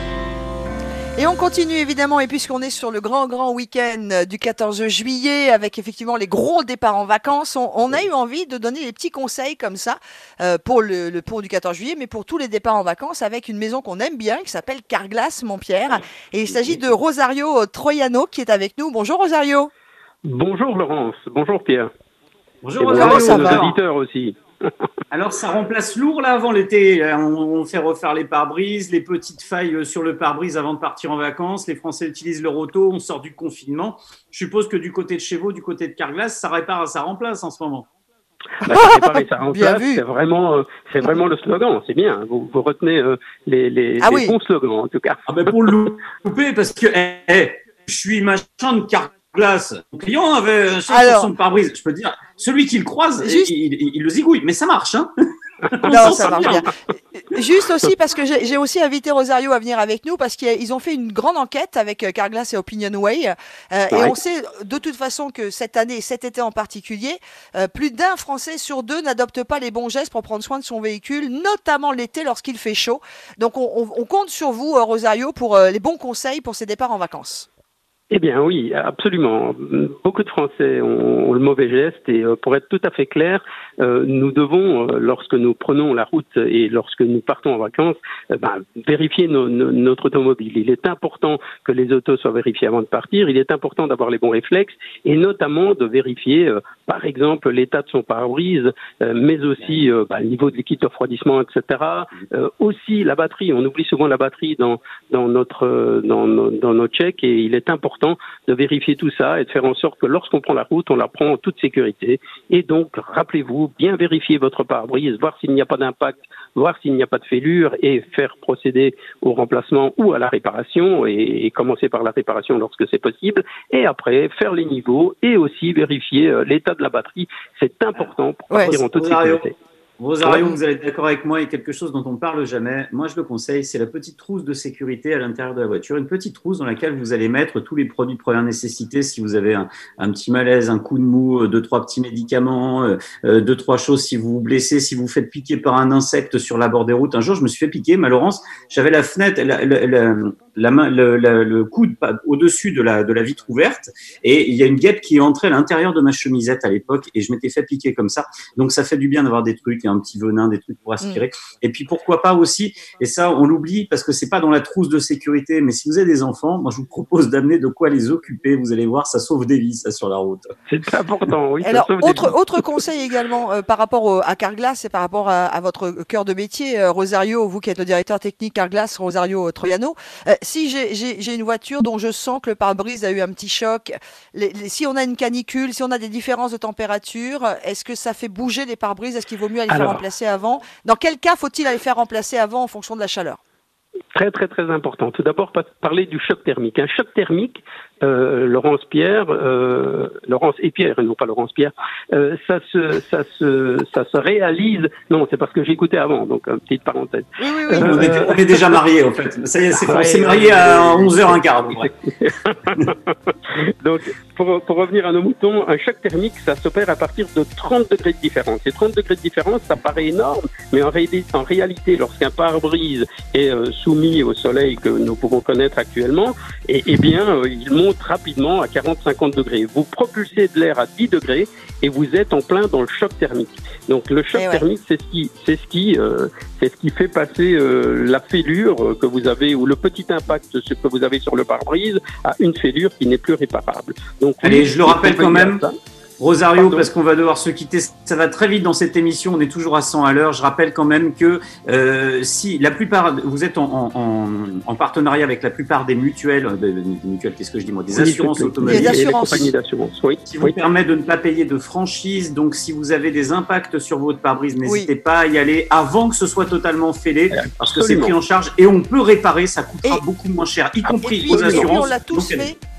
Et on continue évidemment, et puisqu'on est sur le grand grand week-end du quatorze juillet, avec effectivement les gros départs en vacances, on, on a eu envie de donner des petits conseils comme ça euh, pour le, le pont du quatorze juillet, mais pour tous les départs en vacances, avec une maison qu'on aime bien, qui s'appelle Carglass, mon Pierre. Et il s'agit de Rosario Troiano qui est avec nous. Bonjour Rosario. Bonjour Laurence, bonjour Pierre. Bonjour Et Rosario. bonjour ça nos va auditeurs aussi. Alors, ça remplace lourd là avant l'été. On, on fait refaire les pare-brises, les petites failles sur le pare-brise avant de partir en vacances. Les Français utilisent leur auto. On sort du confinement. Je suppose que du côté de chez vous, du côté de Carglass, ça répare, ça remplace en ce moment. Bah, ça répare et ça Bien remplace, vu. c'est vraiment, euh, c'est vraiment le slogan, c'est bien. Vous, vous retenez euh, les, les, Ah les oui. bons slogans en tout cas. Ah ben pour le louper, parce que eh, eh, je suis machin de Carglass. Mon client avait un chien Alors. sur son pare-brise. Je peux te dire, celui qui le croise, Juste- il, il- il le zigouille. Mais ça marche, hein. On Non, s'en ça sort marche bien. bien. Juste aussi parce que j'ai j'ai aussi invité Rosario à venir avec nous parce qu'ils ont fait une grande enquête avec euh, Carglass et Opinionway. Euh, Et Ouais. on sait de toute façon que cette année, cet été en particulier, euh, plus d'un Français sur deux n'adopte pas les bons gestes pour prendre soin de son véhicule, notamment l'été lorsqu'il fait chaud. Donc on, on- on compte sur vous, euh, Rosario, pour euh, les bons conseils pour ces départs en vacances. Eh bien oui, absolument. Beaucoup de Français ont, ont le mauvais geste et euh, pour être tout à fait clair, euh, nous devons, euh, lorsque nous prenons la route et lorsque nous partons en vacances, euh, ben, vérifier nos- nos- notre automobile. Il est important que les autos soient vérifiées avant de partir. Il est important d'avoir les bons réflexes et notamment de vérifier, euh, par exemple, l'état de son pare-brise, euh, mais aussi euh, ben, le niveau de liquide de refroidissement, et cetera. Euh, aussi la batterie. On oublie souvent la batterie dans, dans notre euh, dans, nos- dans nos checks et il est important de vérifier tout ça et de faire en sorte que lorsqu'on prend la route, on la prend en toute sécurité. Et donc, rappelez-vous, bien vérifier votre pare-brise, voir s'il n'y a pas d'impact, voir s'il n'y a pas de fêlure et faire procéder au remplacement ou à la réparation et, et commencer par la réparation lorsque c'est possible. Et après, faire les niveaux et aussi vérifier euh, l'état de la batterie. C'est important pour Ouais. partir en toute Rosario. sécurité. Rosario, Ouais. vous allez être d'accord avec moi, et quelque chose dont on ne parle jamais. Moi, je le conseille, c'est la petite trousse de sécurité à l'intérieur de la voiture. Une petite trousse dans laquelle vous allez mettre tous les produits de première nécessité. Si vous avez un, un petit malaise, un coup de mou, deux, trois petits médicaments, euh, euh, deux, trois choses si vous vous blessez, si vous vous faites piquer par un insecte sur la bord des routes. Un jour, je me suis fait piquer, ma Laurence. J'avais la fenêtre, la, la, la, la main, le, la, le coude pas- au-dessus de la, de la vitre ouverte. Et il y a une guêpe qui est entrée à l'intérieur de ma chemisette à l'époque et je m'étais fait piquer comme ça. Donc, ça fait du bien d'avoir des trucs, un petit venin, des trucs pour aspirer. Et puis, pourquoi pas aussi, et ça, on l'oublie parce que c'est pas dans la trousse de sécurité, mais si vous avez des enfants, moi, je vous propose d'amener de quoi les occuper. Vous allez voir, ça sauve des vies, ça, sur la route. C'est important, oui. ça Alors, sauve des autre, vies. autre conseil également euh, par rapport au- à Carglass et par rapport à, à votre cœur de métier, euh, Rosario, vous qui êtes le directeur technique Carglass, Rosario Troiano, euh, si j'ai- j'ai j'ai une voiture dont je sens que le pare-brise a eu un petit choc, les- les- si on a une canicule, si on a des différences de température, est-ce que ça fait bouger les pare-brises? Est-ce qu'il vaut mieux aller faire Alors. remplacer avant? Dans quel cas faut-il aller faire remplacer avant en fonction de la chaleur? Très, très, très important. Tout d'abord, pa- parler du choc thermique. Un choc thermique, euh, Laurence Pierre, euh, Laurence et Pierre, et non pas Laurence Pierre, euh, ça se, ça se, ça se réalise. Non, c'est parce que j'écoutais avant, donc une petite parenthèse. Oui, oui, oui. On, est, on est déjà mariés, en fait. Ça y est, c'est fait. On Ouais, s'est ouais, mariés ouais, à ouais, onze heures ouais. quinze à peu près. Donc, pour, pour revenir à nos moutons, un choc thermique, ça s'opère à partir de trente degrés de différence. Et trente degrés de différence, ça paraît énorme, mais en, réalité, en réalité, lorsqu'un pare-brise est euh, soumis au soleil que nous pouvons connaître actuellement, et, eh bien, euh, il monte rapidement à quarante à cinquante degrés. Vous propulsez de l'air à dix degrés et vous êtes en plein dans le choc thermique. Donc, le choc Eh ouais. thermique, c'est ce qui, c'est ce qui, euh, c'est ce qui fait passer euh, la fêlure que vous avez ou le petit impact ce que vous avez sur le pare-brise à une fêlure qui n'est plus réparable. Donc, Allez, oui, je le il faut rappelle quand veiller à même. ça. Rosario, Pardon. parce qu'on va devoir se quitter, ça va très vite dans cette émission, on est toujours à cent à l'heure. Je rappelle quand même que euh, si la plupart, vous êtes en, en, en, en partenariat avec la plupart des mutuelles, euh, des mutuelles, qu'est-ce que je dis moi, des Oui, assurances c'est- automobiles, Des et les assurances. compagnies d'assurance, oui. qui vous oui. permet de ne pas payer de franchise. Donc, si vous avez des impacts sur votre pare-brise, n'hésitez pas à y aller avant que ce soit totalement fêlé, parce que c'est Absolument. pris en charge et on peut réparer, ça coûtera Et- beaucoup moins cher, y Et compris puis, aux et puis, assurances. on l'a tous Donc, fait.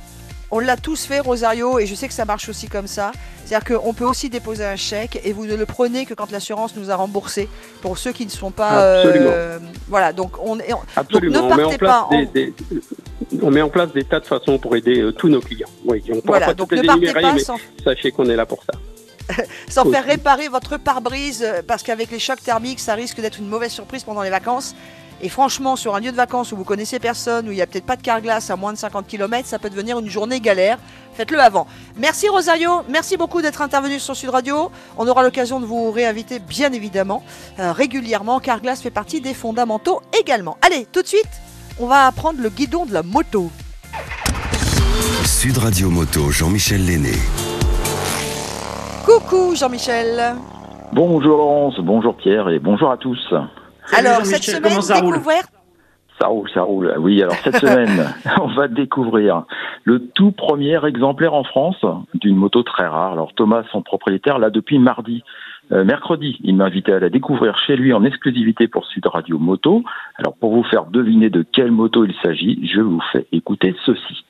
On l'a tous fait, Rosario, et je sais que ça marche aussi comme ça. C'est-à-dire qu'on peut aussi déposer un chèque et vous ne le prenez que quand l'assurance nous a remboursé. Pour ceux qui ne sont pas... Euh, voilà, donc on, on, Absolument. donc ne partez on met en place pas... Des, des, on met en place des tas de façons pour aider euh, tous nos clients. Oui, on ne pourra voilà, pas donc tout les ne partez énumérer, pas mais sans... sachez qu'on est là pour ça. sans faire réparer votre pare-brise, parce qu'avec les chocs thermiques, ça risque d'être une mauvaise surprise pendant les vacances. Et franchement, sur un lieu de vacances où vous connaissez personne, où il n'y a peut-être pas de carglass à moins de cinquante kilomètres, ça peut devenir une journée galère. Faites-le avant. Merci Rosario, merci beaucoup d'être intervenu sur Sud Radio. On aura l'occasion de vous réinviter, bien évidemment, euh, régulièrement. Carglass fait partie des fondamentaux également. Allez, tout de suite, on va apprendre le guidon de la moto. Sud Radio Moto, Jean-Michel Lenné. Coucou Jean-Michel. Bonjour Laurence, bonjour Pierre et bonjour à tous. Salut alors cette semaine, comment ça roule découverte. Ça roule, ça roule. Oui, alors cette semaine, on va découvrir le tout premier exemplaire en France d'une moto très rare. Alors Thomas, son propriétaire, l'a depuis mardi. Euh, mercredi, il m'a invité à la découvrir chez lui en exclusivité pour Sud Radio Moto. Alors pour vous faire deviner de quelle moto il s'agit, je vous fais écouter ceci.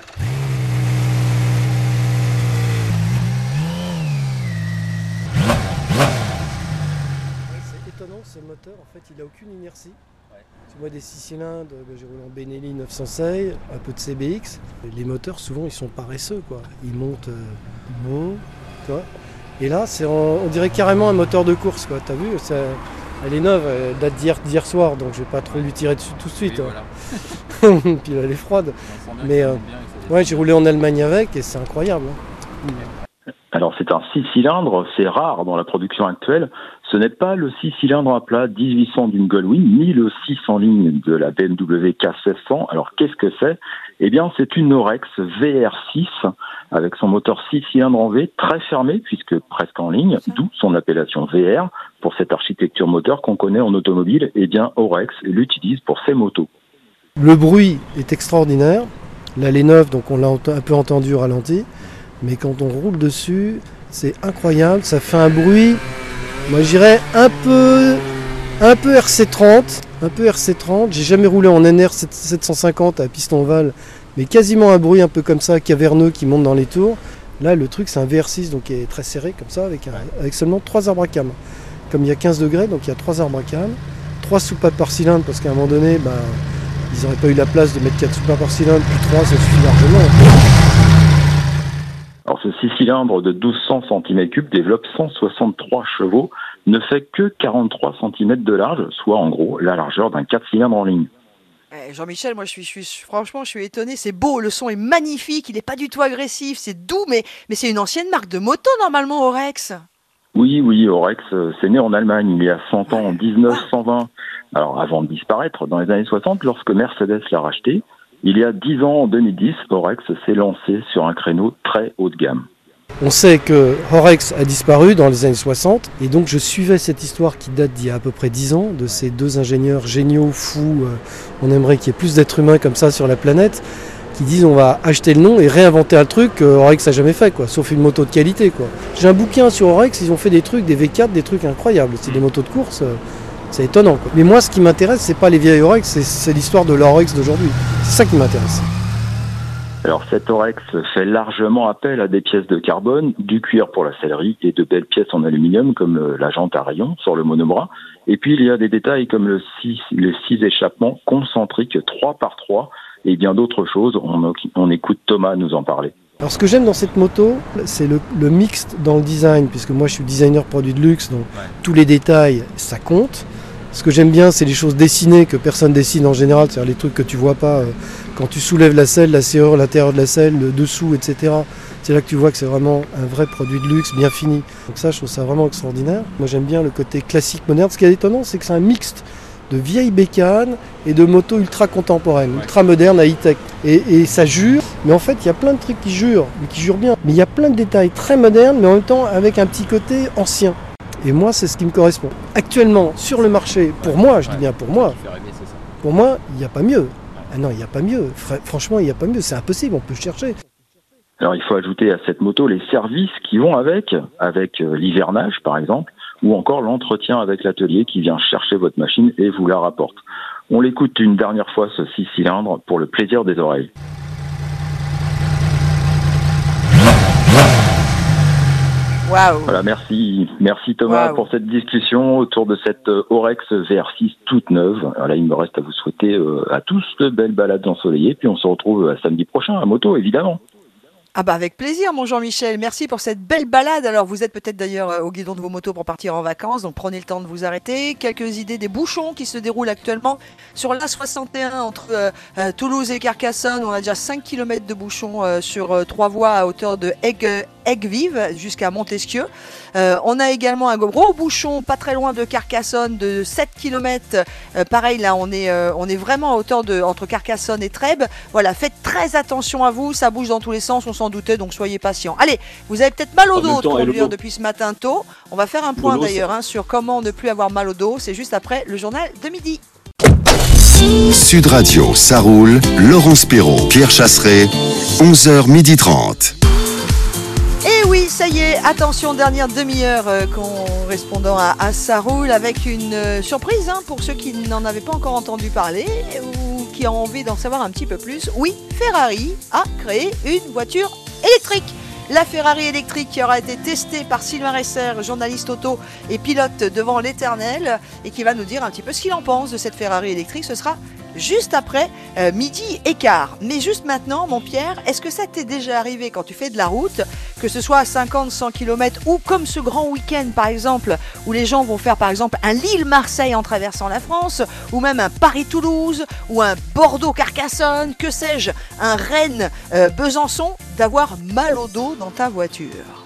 Ce moteur, en fait, il n'a aucune inertie. Ouais. Moi, des six cylindres, ben, j'ai roulé en Benelli neuf cents C, un peu de C B X. Les moteurs, souvent, ils sont paresseux, quoi. Ils montent euh, beau, tu vois. Et là, c'est en, on dirait carrément un moteur de course, quoi. T'as vu, ça, elle est neuve, elle date d'hier, d'hier soir, donc je vais pas trop lui tirer dessus tout de suite. Oui, voilà. Puis elle est froide. Mais euh, ouais, j'ai roulé en Allemagne avec et c'est incroyable. Hein. Alors c'est un six cylindres, c'est rare dans la production actuelle. Ce n'est pas le six cylindres à plat dix-huit cents d'une Goldwing, ni le six en ligne de la B M W K seize cents. Alors qu'est-ce que c'est ? Eh bien c'est une Orex V R six avec son moteur six cylindres en V très fermé puisque presque en ligne, d'où son appellation V R. Pour cette architecture moteur qu'on connaît en automobile, eh bien Orex l'utilise pour ses motos. Le bruit est extraordinaire. Là elle est neuve donc on l'a un peu entendu au ralenti. Mais quand on roule dessus, c'est incroyable, ça fait un bruit, moi je dirais un peu, un peu R C trente, un peu R C trente, j'ai jamais roulé en N R sept cent cinquante à piston ovale, mais quasiment un bruit un peu comme ça, caverneux qui monte dans les tours. Là le truc c'est un V R six donc qui est très serré comme ça, avec, un, avec seulement trois arbres à cam. Comme il y a quinze degrés, donc il y a trois arbres à cam, trois soupapes par cylindre parce qu'à un moment donné, bah, ils n'auraient pas eu la place de mettre quatre soupapes par cylindre, puis trois ça suffit largement. Alors ce six cylindres de douze cents centimètres cubes développe cent soixante-trois chevaux, ne fait que quarante-trois centimètres de large, soit en gros la largeur d'un quatre cylindres en ligne. Eh, Jean-Michel, moi je suis, je suis franchement je suis étonné, c'est beau, le son est magnifique, il n'est pas du tout agressif, c'est doux, mais, mais c'est une ancienne marque de moto normalement, Orex. Oui, oui, Orex, c'est né en Allemagne il y a cent ans, en dix-neuf cent vingt. Alors avant de disparaître dans les années soixante, lorsque Mercedes l'a racheté, il y a dix ans, en deux mille dix, Orex s'est lancé sur un créneau très haut de gamme. On sait que Orex a disparu dans les années soixante, et donc je suivais cette histoire qui date d'il y a à peu près dix ans, de ces deux ingénieurs géniaux, fous, euh, on aimerait qu'il y ait plus d'êtres humains comme ça sur la planète, qui disent on va acheter le nom et réinventer un truc que Orex n'a jamais fait, quoi, sauf une moto de qualité, quoi. J'ai un bouquin sur Orex, ils ont fait des trucs, des V quatre, des trucs incroyables, c'est des motos de course. Euh, C'est étonnant, quoi. Mais moi, ce qui m'intéresse, c'est pas les vieilles Orex, c'est, c'est l'histoire de l'Orex d'aujourd'hui. C'est ça qui m'intéresse. Alors, cette Orex fait largement appel à des pièces de carbone, du cuir pour la sellerie et de belles pièces en aluminium comme la jante à rayons sur le monobras. Et puis, il y a des détails comme le six, les six échappements concentriques trois par trois et bien d'autres choses. On, on écoute Thomas nous en parler. Alors ce que j'aime dans cette moto, c'est le, le mixte dans le design, puisque moi je suis designer produit de luxe, donc ouais. Tous les détails, ça compte. Ce que j'aime bien, c'est les choses dessinées que personne dessine en général, c'est-à-dire les trucs que tu vois pas, euh, quand tu soulèves la selle, la serrure, l'intérieur de la selle, le dessous, et cetera. C'est là que tu vois que c'est vraiment un vrai produit de luxe bien fini. Donc ça, je trouve ça vraiment extraordinaire. Moi j'aime bien le côté classique moderne. Ce qui est étonnant, c'est que c'est un mixte de vieilles bécanes et de motos ultra contemporaines, ultra modernes à high-tech. Et, et ça jure, mais en fait il y a plein de trucs qui jurent, mais qui jurent bien. Mais il y a plein de détails très modernes, mais en même temps avec un petit côté ancien. Et moi c'est ce qui me correspond. Actuellement sur le marché, pour moi, je dis bien pour moi, pour moi il n'y a pas mieux. Ah non, il n'y a pas mieux. Franchement il n'y a pas mieux, c'est impossible, on peut chercher. Alors il faut ajouter à cette moto les services qui vont avec, avec l'hivernage par exemple, ou encore l'entretien avec l'atelier qui vient chercher votre machine et vous la rapporte. On l'écoute une dernière fois ce six cylindres pour le plaisir des oreilles. Waouh. Voilà, merci, merci Thomas Wow. pour cette discussion autour de cette euh, Orex V R six toute neuve. Voilà, il me reste à vous souhaiter euh, à tous de belles balades ensoleillées, puis on se retrouve euh, samedi prochain à moto, évidemment. Ah bah avec plaisir mon Jean-Michel, merci pour cette belle balade. Alors vous êtes peut-être d'ailleurs euh, au guidon de vos motos pour partir en vacances, donc prenez le temps de vous arrêter. Quelques idées des bouchons qui se déroulent actuellement sur l'A soixante et un entre euh, euh, Toulouse et Carcassonne. On a déjà cinq kilomètres de bouchons euh, sur euh, trois voies à hauteur de Aigues, Aigues-Vives jusqu'à Montesquieu. Euh, on a également un gros bouchon pas très loin de Carcassonne de sept kilomètres. Euh, pareil là on est, euh, on est vraiment à hauteur de entre Carcassonne et Trèbes. Voilà, faites très attention à vous, ça bouge dans tous les sens, on s'en doutait, donc soyez patients. Allez, vous avez peut-être mal au En même dos de temps, et le conduire dos. depuis ce matin tôt. On va faire un point L'eau, d'ailleurs hein, sur comment ne plus avoir mal au dos. C'est juste après le journal de midi. Sud Radio, ça roule. Laurence Perrault, Pierre Chasseret, onze heures trente. Et oui, ça y est, attention, dernière demi-heure euh, correspondant à, à Ça roule avec une euh, surprise hein, pour ceux qui n'en avaient pas encore entendu parler ou qui ont envie d'en savoir un petit peu plus. Oui, Ferrari a créé une voiture électrique. La Ferrari électrique qui aura été testée par Sylvain Resser, journaliste auto et pilote devant l'Éternel, et qui va nous dire un petit peu ce qu'il en pense de cette Ferrari électrique. Ce sera juste après euh, midi et quart. Mais juste maintenant, mon Pierre, est-ce que ça t'est déjà arrivé quand tu fais de la route, que ce soit à cinquante, cent kilomètres ou comme ce grand week-end par exemple, où les gens vont faire par exemple un Lille-Marseille en traversant la France, ou même un Paris-Toulouse, ou un Bordeaux-Carcassonne, que sais-je, un Rennes-Besançon, d'avoir mal au dos dans ta voiture?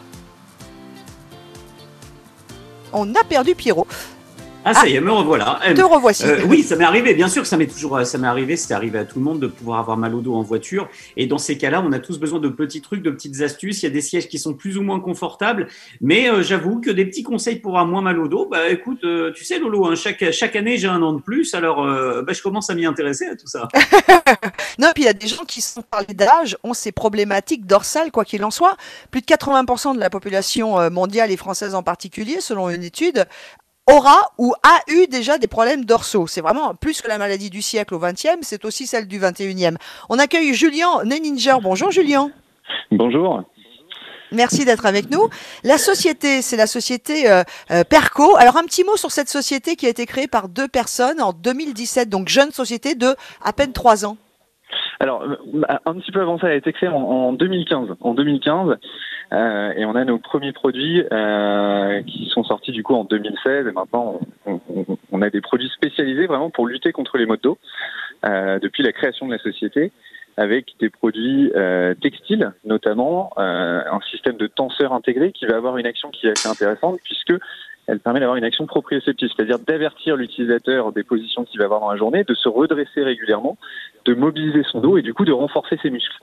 On a perdu Pierrot. Ah, ça y est, me revoilà. Te revoici. Euh, oui, ça m'est arrivé, bien sûr, ça m'est toujours, ça m'est arrivé, c'est arrivé à tout le monde de pouvoir avoir mal au dos en voiture. Et dans ces cas-là, on a tous besoin de petits trucs, de petites astuces. Il y a des sièges qui sont plus ou moins confortables, mais euh, j'avoue que des petits conseils pour avoir moins mal au dos. Bah, écoute, euh, tu sais, Lolo, hein, chaque chaque année j'ai un an de plus, alors euh, bah, je commence à m'y intéresser à tout ça. Non, puis il y a des gens qui, sans parler d'âge, ont ces problématiques dorsales, quoi qu'il en soit. Plus de quatre-vingts pour cent de la population euh, mondiale et française en particulier, selon une étude, aura ou a eu déjà des problèmes dorsaux. C'est vraiment plus que la maladie du siècle au vingtième, c'est aussi celle du vingt et unième. On accueille Julien Neninger. Bonjour Julien. Bonjour. Merci d'être avec nous. La société, c'est la société euh, euh, Perco. Alors un petit mot sur cette société qui a été créée par deux personnes en deux mille dix-sept, donc jeune société de à peine trois ans. Alors, un petit peu avant ça, elle a été créée en, en deux mille quinze. En deux mille quinze, euh, et on a nos premiers produits euh, qui sont sortis du coup en deux mille seize. Et maintenant, on, on, on a des produits spécialisés vraiment pour lutter contre les maux de dos euh, depuis la création de la société, avec des produits euh, textiles, notamment euh, un système de tenseur intégré qui va avoir une action qui est assez intéressante puisque elle permet d'avoir une action proprioceptive, c'est-à-dire d'avertir l'utilisateur des positions qu'il va avoir dans la journée, de se redresser régulièrement, de mobiliser son dos et du coup de renforcer ses muscles.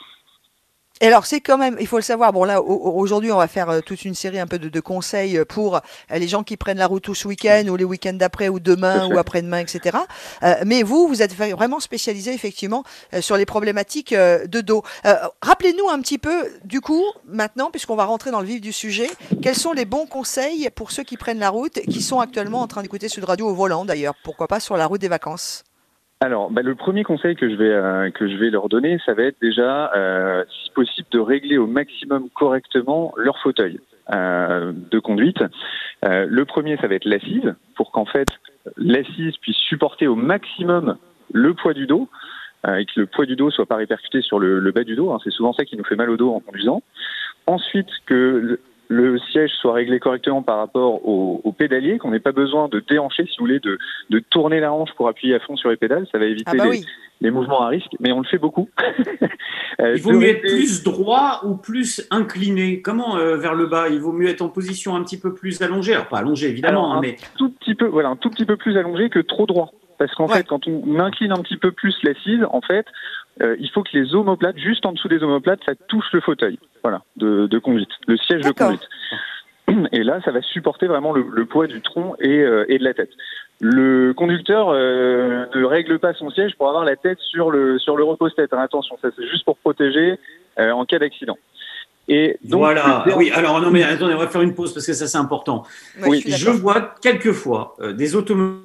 Et alors, c'est quand même, il faut le savoir, bon là, aujourd'hui, on va faire euh, toute une série un peu de, de conseils pour euh, les gens qui prennent la route tout ce week-end, ou les week-ends d'après, ou demain, ou après-demain, et cetera. Euh, mais vous, vous êtes vraiment spécialisé, effectivement, euh, sur les problématiques euh, de dos. Euh, rappelez-nous un petit peu, du coup, maintenant, puisqu'on va rentrer dans le vif du sujet, quels sont les bons conseils pour ceux qui prennent la route, qui sont actuellement en train d'écouter Sud Radio au volant, d'ailleurs, pourquoi pas sur la route des vacances? Alors, bah, le premier conseil que je vais euh, que je vais leur donner, ça va être déjà, euh, si possible, de régler au maximum correctement leur fauteuil euh, de conduite. Euh, le premier, ça va être l'assise, pour qu'en fait l'assise puisse supporter au maximum le poids du dos euh, et que le poids du dos soit pas répercuté sur le, le bas du dos. Hein. C'est souvent ça qui nous fait mal au dos en conduisant. Ensuite, que le, le siège soit réglé correctement par rapport au, au pédalier, qu'on n'ait pas besoin de déhancher, si vous voulez, de, de tourner la hanche pour appuyer à fond sur les pédales. Ça va éviter ah bah les, oui. les mouvements à risque, mais on le fait beaucoup. euh, Il vaut mieux être plus droit ou plus incliné? Comment euh, vers le bas? Il vaut mieux être en position un petit peu plus allongée. Alors pas allongée évidemment, Alors, hein, un mais tout petit peu, voilà, un tout petit peu plus allongé que trop droit. Parce qu'en ouais. fait, quand on incline un petit peu plus l'assise, en fait, euh, il faut que les omoplates, juste en dessous des omoplates, ça touche le fauteuil, voilà, de, de conduite, le siège de conduite. Et là, ça va supporter vraiment le, le poids du tronc et, euh, et de la tête. Le conducteur euh, ne règle pas son siège pour avoir la tête sur le sur le repose-tête. Hein, attention, ça c'est juste pour protéger euh, en cas d'accident. Et donc, voilà. Le... Oui. Alors non, mais attendez, on va faire une pause parce que ça c'est important. Oui. Je, je vois quelquefois euh, des automobilistes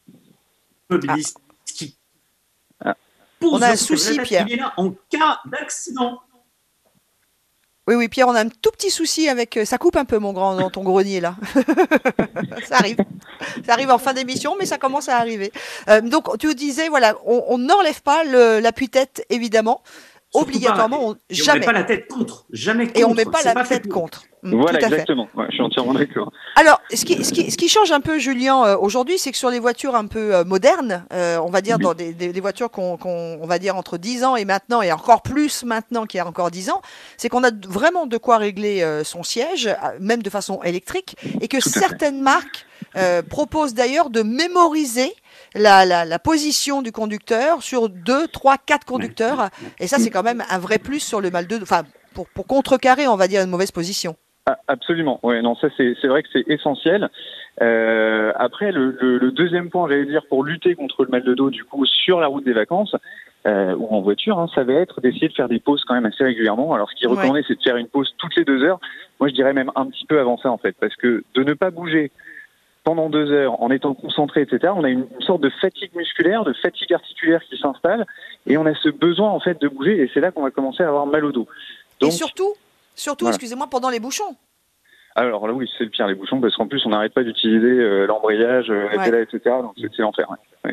ah. qui ah. posent on a un souci, Pierre. Là en cas d'accident. Oui, oui, Pierre, on a un tout petit souci avec... Ça coupe un peu, mon grand, dans ton grenier, là. Ça arrive. Ça arrive en fin d'émission, mais ça commence à arriver. Euh, donc, tu disais, voilà, on n'enlève pas le, l'appui-tête, évidemment. Surtout Obligatoirement, pas, on, et jamais. on met pas la tête contre, jamais contre. Et on met pas la pas tête contre. Mmh, voilà, tout à fait. exactement. Ouais, je suis entièrement d'accord. Alors, ce qui, ce, qui, ce qui change un peu, Julien, euh, aujourd'hui, c'est que sur les voitures un peu euh, modernes, euh, on va dire Oui. dans des, des, des voitures qu'on, qu'on, on va dire entre dix ans et maintenant, et encore plus maintenant qu'il y a encore dix ans, c'est qu'on a vraiment de quoi régler euh, son siège, euh, même de façon électrique, et que Tout à fait. certaines marques euh, proposent d'ailleurs de mémoriser la, la, la position du conducteur sur deux, trois, quatre conducteurs, et ça, c'est quand même un vrai plus sur le mal de... Enfin, pour, pour contrecarrer, on va dire, une mauvaise position. Ah, absolument. Ouais, non, ça c'est c'est vrai que c'est essentiel. Euh, après, le, le, le deuxième point, j'allais dire, pour lutter contre le mal de dos, du coup, sur la route des vacances euh, ou en voiture, hein, ça va être d'essayer de faire des pauses quand même assez régulièrement. Alors, ce qui est recommandé, ouais. c'est de faire une pause toutes les deux heures. Moi, je dirais même un petit peu avant ça, en fait, parce que de ne pas bouger pendant deux heures en étant concentré, et cetera, on a une, une sorte de fatigue musculaire, de fatigue articulaire qui s'installe, et on a ce besoin en fait de bouger, et c'est là qu'on va commencer à avoir mal au dos. Donc, et surtout, surtout, voilà. excusez-moi, pendant les bouchons. Alors là, oui, c'est le pire, les bouchons, parce qu'en plus, on n'arrête pas d'utiliser euh, l'embrayage, euh, ouais. et cetera. Donc, c'est, c'est l'enfer. Ouais. Ouais.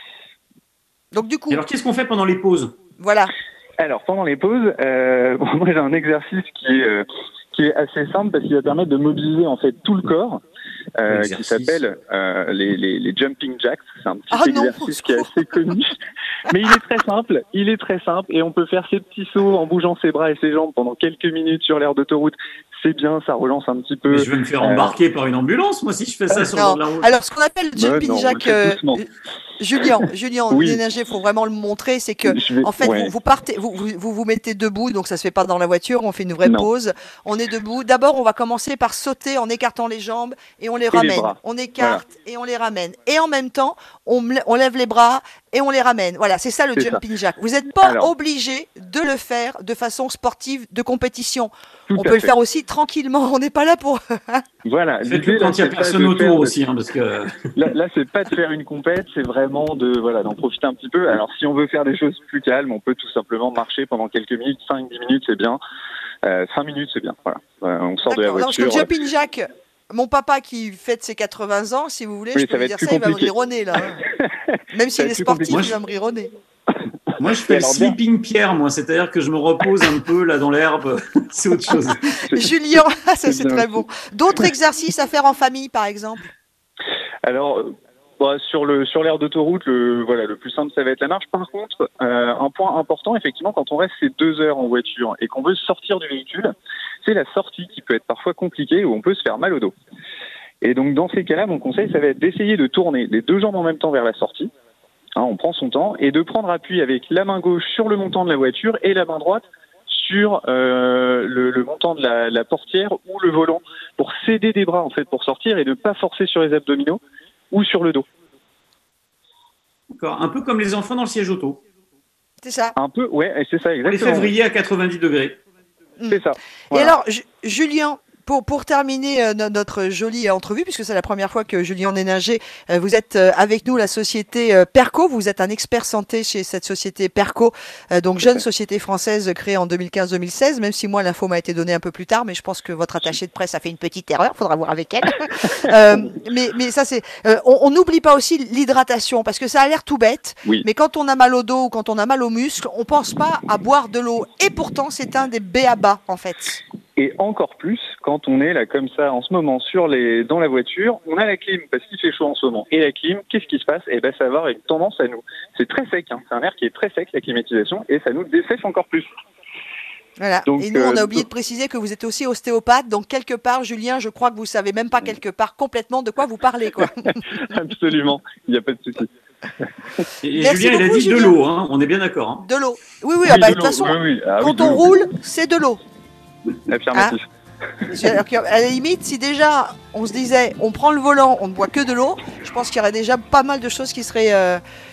Donc, du coup. Et alors, qu'est-ce qu'on fait pendant les pauses ? Voilà. Alors, pendant les pauses, euh, bon, moi, j'ai un exercice qui est, euh, qui est assez simple, parce qu'il va permettre de mobiliser, en fait, tout le corps, euh, qui s'appelle euh, les, les, les jumping jacks. C'est un petit ah exercice non, qui est assez connu. Mais il est très simple, il est très simple, et on peut faire ses petits sauts en bougeant ses bras et ses jambes pendant quelques minutes sur l'aire d'autoroute. C'est bien, ça relance un petit peu. Mais je vais me faire embarquer euh... par une ambulance, moi, si je fais ça euh, sur non. le bord de la route. Alors, ce qu'on appelle le jumping non, jack, euh, Julien, Julien, oui. l'énergie, il faut vraiment le montrer, c'est que, vais... en fait, ouais. vous, vous partez, vous, vous, vous vous mettez debout, donc ça se fait pas dans la voiture, on fait une vraie non. pause. On est debout. D'abord, on va commencer par sauter en écartant les jambes et on les et ramène. Les on écarte voilà. et on les ramène. Et en même temps, on, on lève les bras et on les ramène. Voilà, c'est ça le c'est jumping ça. jack. Vous n'êtes pas Alors... obligé de le faire de façon sportive, de compétition. Tout on peut fait. le faire aussi tranquillement. On n'est pas là pour. Voilà. Faites-le quand il n'y a personne autour aussi, hein, parce que. Là, là, c'est pas de faire une compète, c'est vraiment de voilà d'en profiter un petit peu. Alors, si on veut faire des choses plus calmes, on peut tout simplement marcher pendant quelques minutes, cinq dix minutes, c'est bien. Euh, cinq minutes, c'est bien. Voilà. Euh, on sort D'accord. de la voiture. Non, parce que le jumping jack. Mon papa qui fête ses quatre-vingts ans, si vous voulez, oui, je peux vous dire ça, compliqué. il va me rironner là. Même s'il est sportif, il va me rironner. Moi, je fais le sleeping Pierre, moi, c'est-à-dire que je me repose un peu là dans l'herbe. C'est autre chose. Julien, ça c'est, c'est très bon. D'autres exercices à faire en famille, par exemple ? Alors, bah, sur le sur l'aire d'autoroute, le voilà, le plus simple, ça va être la marche. Par contre, euh, un point important, effectivement, quand on reste ces deux heures en voiture et qu'on veut sortir du véhicule, c'est la sortie qui peut être parfois compliquée, où on peut se faire mal au dos. Et donc, dans ces cas-là, mon conseil, ça va être d'essayer de tourner les deux jambes en même temps vers la sortie. Hein, on prend son temps et de prendre appui avec la main gauche sur le montant de la voiture et la main droite sur euh, le, le montant de la, la portière ou le volant pour céder des bras en fait pour sortir et ne pas forcer sur les abdominaux ou sur le dos. D'accord, un peu comme les enfants dans le siège auto. C'est ça. Un peu, ouais, c'est ça exactement. Les février à quatre-vingt-dix degrés. C'est ça. Voilà. Et alors, J- Julien, pour, pour terminer euh, notre jolie entrevue, puisque c'est la première fois que Julien Néninger, euh, vous êtes euh, avec nous, la société euh, Perco. Vous êtes un expert santé chez cette société Perco, euh, donc jeune société française créée en deux mille quinze deux mille seize, même si moi l'info m'a été donnée un peu plus tard, mais je pense que votre attachée de presse a fait une petite erreur, faudra voir avec elle. euh, mais, mais ça c'est, euh, on n'oublie pas aussi l'hydratation, parce que ça a l'air tout bête, oui. mais quand on a mal au dos ou quand on a mal aux muscles, on pense pas à boire de l'eau. Et pourtant, c'est un des b a ba en fait. Et encore plus quand on est là comme ça en ce moment sur les dans la voiture, on a la clim parce qu'il fait chaud en ce moment. Et la clim, qu'est-ce qui se passe ? Eh ben ça va avoir une tendance à nous. C'est très sec, hein. C'est un air qui est très sec, la climatisation, et ça nous dessèche encore plus. Voilà. Donc, et nous, on a oublié euh, de préciser que vous êtes aussi ostéopathe, donc quelque part, Julien, je crois que vous savez même pas quelque part complètement de quoi vous parlez, quoi. Absolument, il n'y a pas de souci. Et Julien, beaucoup, il a dit Julien. De l'eau, hein. On est bien d'accord. Hein. De l'eau. Oui, oui. oui ah bah, de toute façon, oui, oui. Ah, quand oui, on l'eau. roule, c'est de l'eau. Affirmatif. Hein, à la limite, si déjà on se disait on prend le volant, on ne boit que de l'eau, je pense qu'il y aurait déjà pas mal de choses qui seraient euh,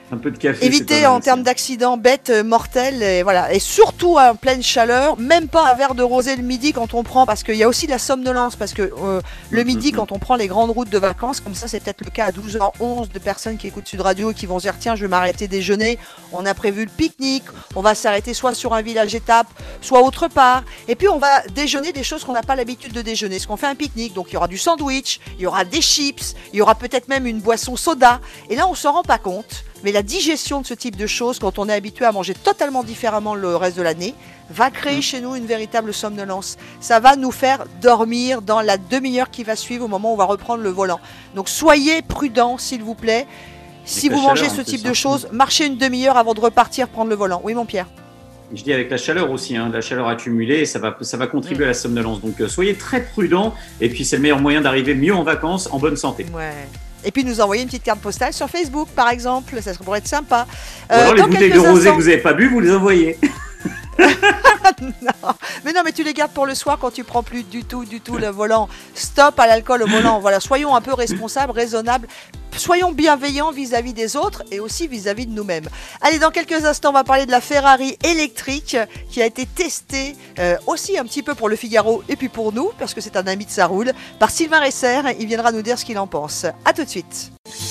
Un peu de café. Éviter en termes d'accidents bêtes, euh, mortels, et voilà. Et surtout en pleine chaleur, même pas un verre de rosé le midi quand on prend, parce qu'il y a aussi la somnolence, parce que euh, le midi, quand on prend les grandes routes de vacances, comme ça, c'est peut-être le cas à douze heures onze de personnes qui écoutent Sud Radio et qui vont se dire tiens, je vais m'arrêter déjeuner. On a prévu le pique-nique, on va s'arrêter soit sur un village étape, soit autre part. Et puis on va déjeuner des choses qu'on n'a pas l'habitude de déjeuner. Parce qu'on fait un pique-nique, donc il y aura du sandwich, il y aura des chips, il y aura peut-être même une boisson soda. Et là, on s'en rend pas compte. Mais la digestion de ce type de choses, quand on est habitué à manger totalement différemment le reste de l'année, va créer mmh. chez nous une véritable somnolence. Ça va nous faire dormir dans la demi-heure qui va suivre au moment où on va reprendre le volant. Donc soyez prudents, s'il vous plaît. Si vous mangez ce type de choses, marchez une demi-heure avant de repartir prendre le volant. Oui, mon Pierre. Je dis avec la chaleur aussi, hein, la chaleur accumulée, ça va, ça va contribuer mmh. à la somnolence. Donc euh, soyez très prudents. Et puis c'est le meilleur moyen d'arriver mieux en vacances, en bonne santé. Ouais. Et puis nous envoyer une petite carte postale sur Facebook, par exemple, ça pourrait être sympa. Ou alors euh, les bouteilles de rosé instants... que vous n'avez pas bu, vous les envoyez. non. Mais non, mais tu les gardes pour le soir quand tu prends plus du tout, du tout le volant. Stop à l'alcool au volant. Voilà, soyons un peu responsables, raisonnables. Soyons bienveillants vis-à-vis des autres et aussi vis-à-vis de nous-mêmes. Allez, dans quelques instants, on va parler de la Ferrari électrique qui a été testée euh, aussi un petit peu pour le Figaro et puis pour nous, parce que c'est un ami de Saroul, par Sylvain Resser. Il viendra nous dire ce qu'il en pense. À tout de suite.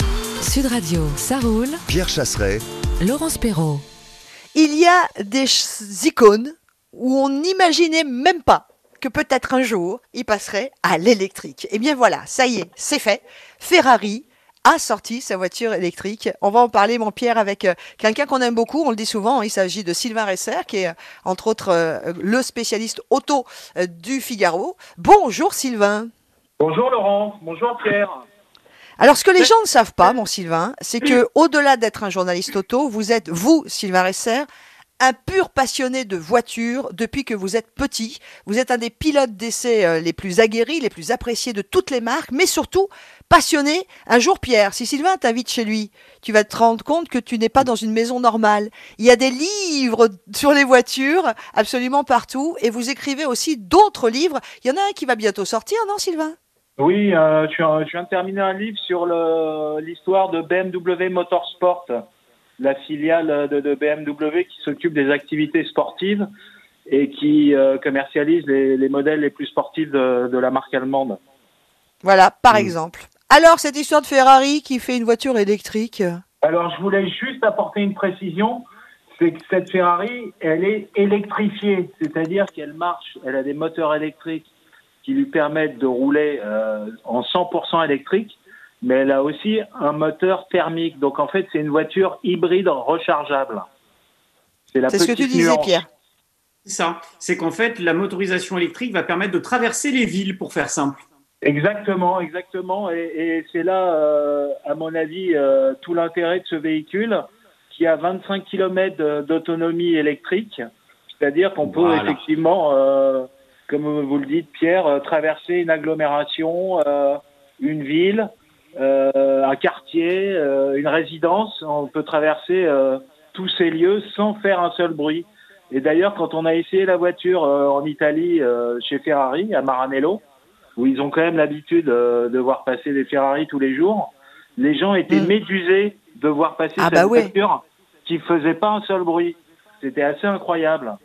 Sud Radio, Saroul, Pierre Chasseret, Laurence Perrault. Il y a des icônes où on n'imaginait même pas que peut-être un jour, ils passeraient à l'électrique. Et bien voilà, ça y est, c'est fait. Ferrari a sorti sa voiture électrique. On va en parler, mon Pierre, avec euh, quelqu'un qu'on aime beaucoup. On le dit souvent, il s'agit de Sylvain Resser, qui est, entre autres, euh, le spécialiste auto euh, du Figaro. Bonjour, Sylvain. Bonjour, Laurent. Bonjour, Pierre. Alors, ce que les gens ne savent pas, mon Sylvain, c'est que, au-delà d'être un journaliste auto, vous êtes, vous, Sylvain Resser, un pur passionné de voitures depuis que vous êtes petit. Vous êtes un des pilotes d'essai les plus aguerris, les plus appréciés de toutes les marques, mais surtout passionné. Un jour, Pierre, si Sylvain t'invite chez lui, tu vas te rendre compte que tu n'es pas dans une maison normale. Il y a des livres sur les voitures absolument partout et vous écrivez aussi d'autres livres. Il y en a un qui va bientôt sortir, non, Sylvain ? Oui, euh, je, viens, je viens de terminer un livre sur le, l'histoire de B M W Motorsport, la filiale de, de B M W qui s'occupe des activités sportives et qui euh, commercialise les, les modèles les plus sportifs de, de la marque allemande. Voilà, par mmh. exemple. Alors, cette histoire de Ferrari qui fait une voiture électrique. Alors, je voulais juste apporter une précision, c'est que cette Ferrari, elle est électrifiée, c'est-à-dire qu'elle marche, elle a des moteurs électriques qui lui permettent de rouler euh, en cent pour cent électrique, mais elle a aussi un moteur thermique. Donc, en fait, c'est une voiture hybride rechargeable. C'est, la c'est ce que tu disais, nuance. Pierre. C'est ça. C'est qu'en fait, la motorisation électrique va permettre de traverser les villes, pour faire simple. Exactement, exactement. Et, et c'est là, euh, à mon avis, euh, tout l'intérêt de ce véhicule qui a vingt-cinq kilomètres d'autonomie électrique. C'est-à-dire qu'on peut voilà. effectivement, euh, comme vous le dites, Pierre, euh, traverser une agglomération, euh, une ville, euh, un quartier, euh, une résidence. On peut traverser euh, tous ces lieux sans faire un seul bruit. Et d'ailleurs, quand on a essayé la voiture euh, en Italie, euh, chez Ferrari, à Maranello, où ils ont quand même l'habitude euh, de voir passer des Ferrari tous les jours, les gens étaient mmh. médusés de voir passer ah cette bah voiture ouais. qui faisait pas un seul bruit. C'était assez incroyable.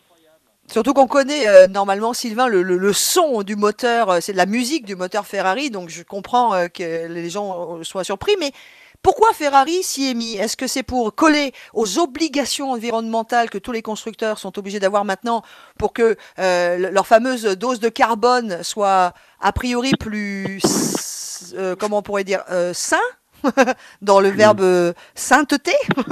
Surtout qu'on connaît euh, normalement, Sylvain, le, le, le son du moteur, euh, c'est de la musique du moteur Ferrari, donc je comprends euh, que les gens soient surpris, mais pourquoi Ferrari s'y est mis ? Est-ce que c'est pour coller aux obligations environnementales que tous les constructeurs sont obligés d'avoir maintenant pour que euh, leur fameuse dose de carbone soit a priori plus, euh, comment on pourrait dire, euh, sain dans le verbe euh, sainteté.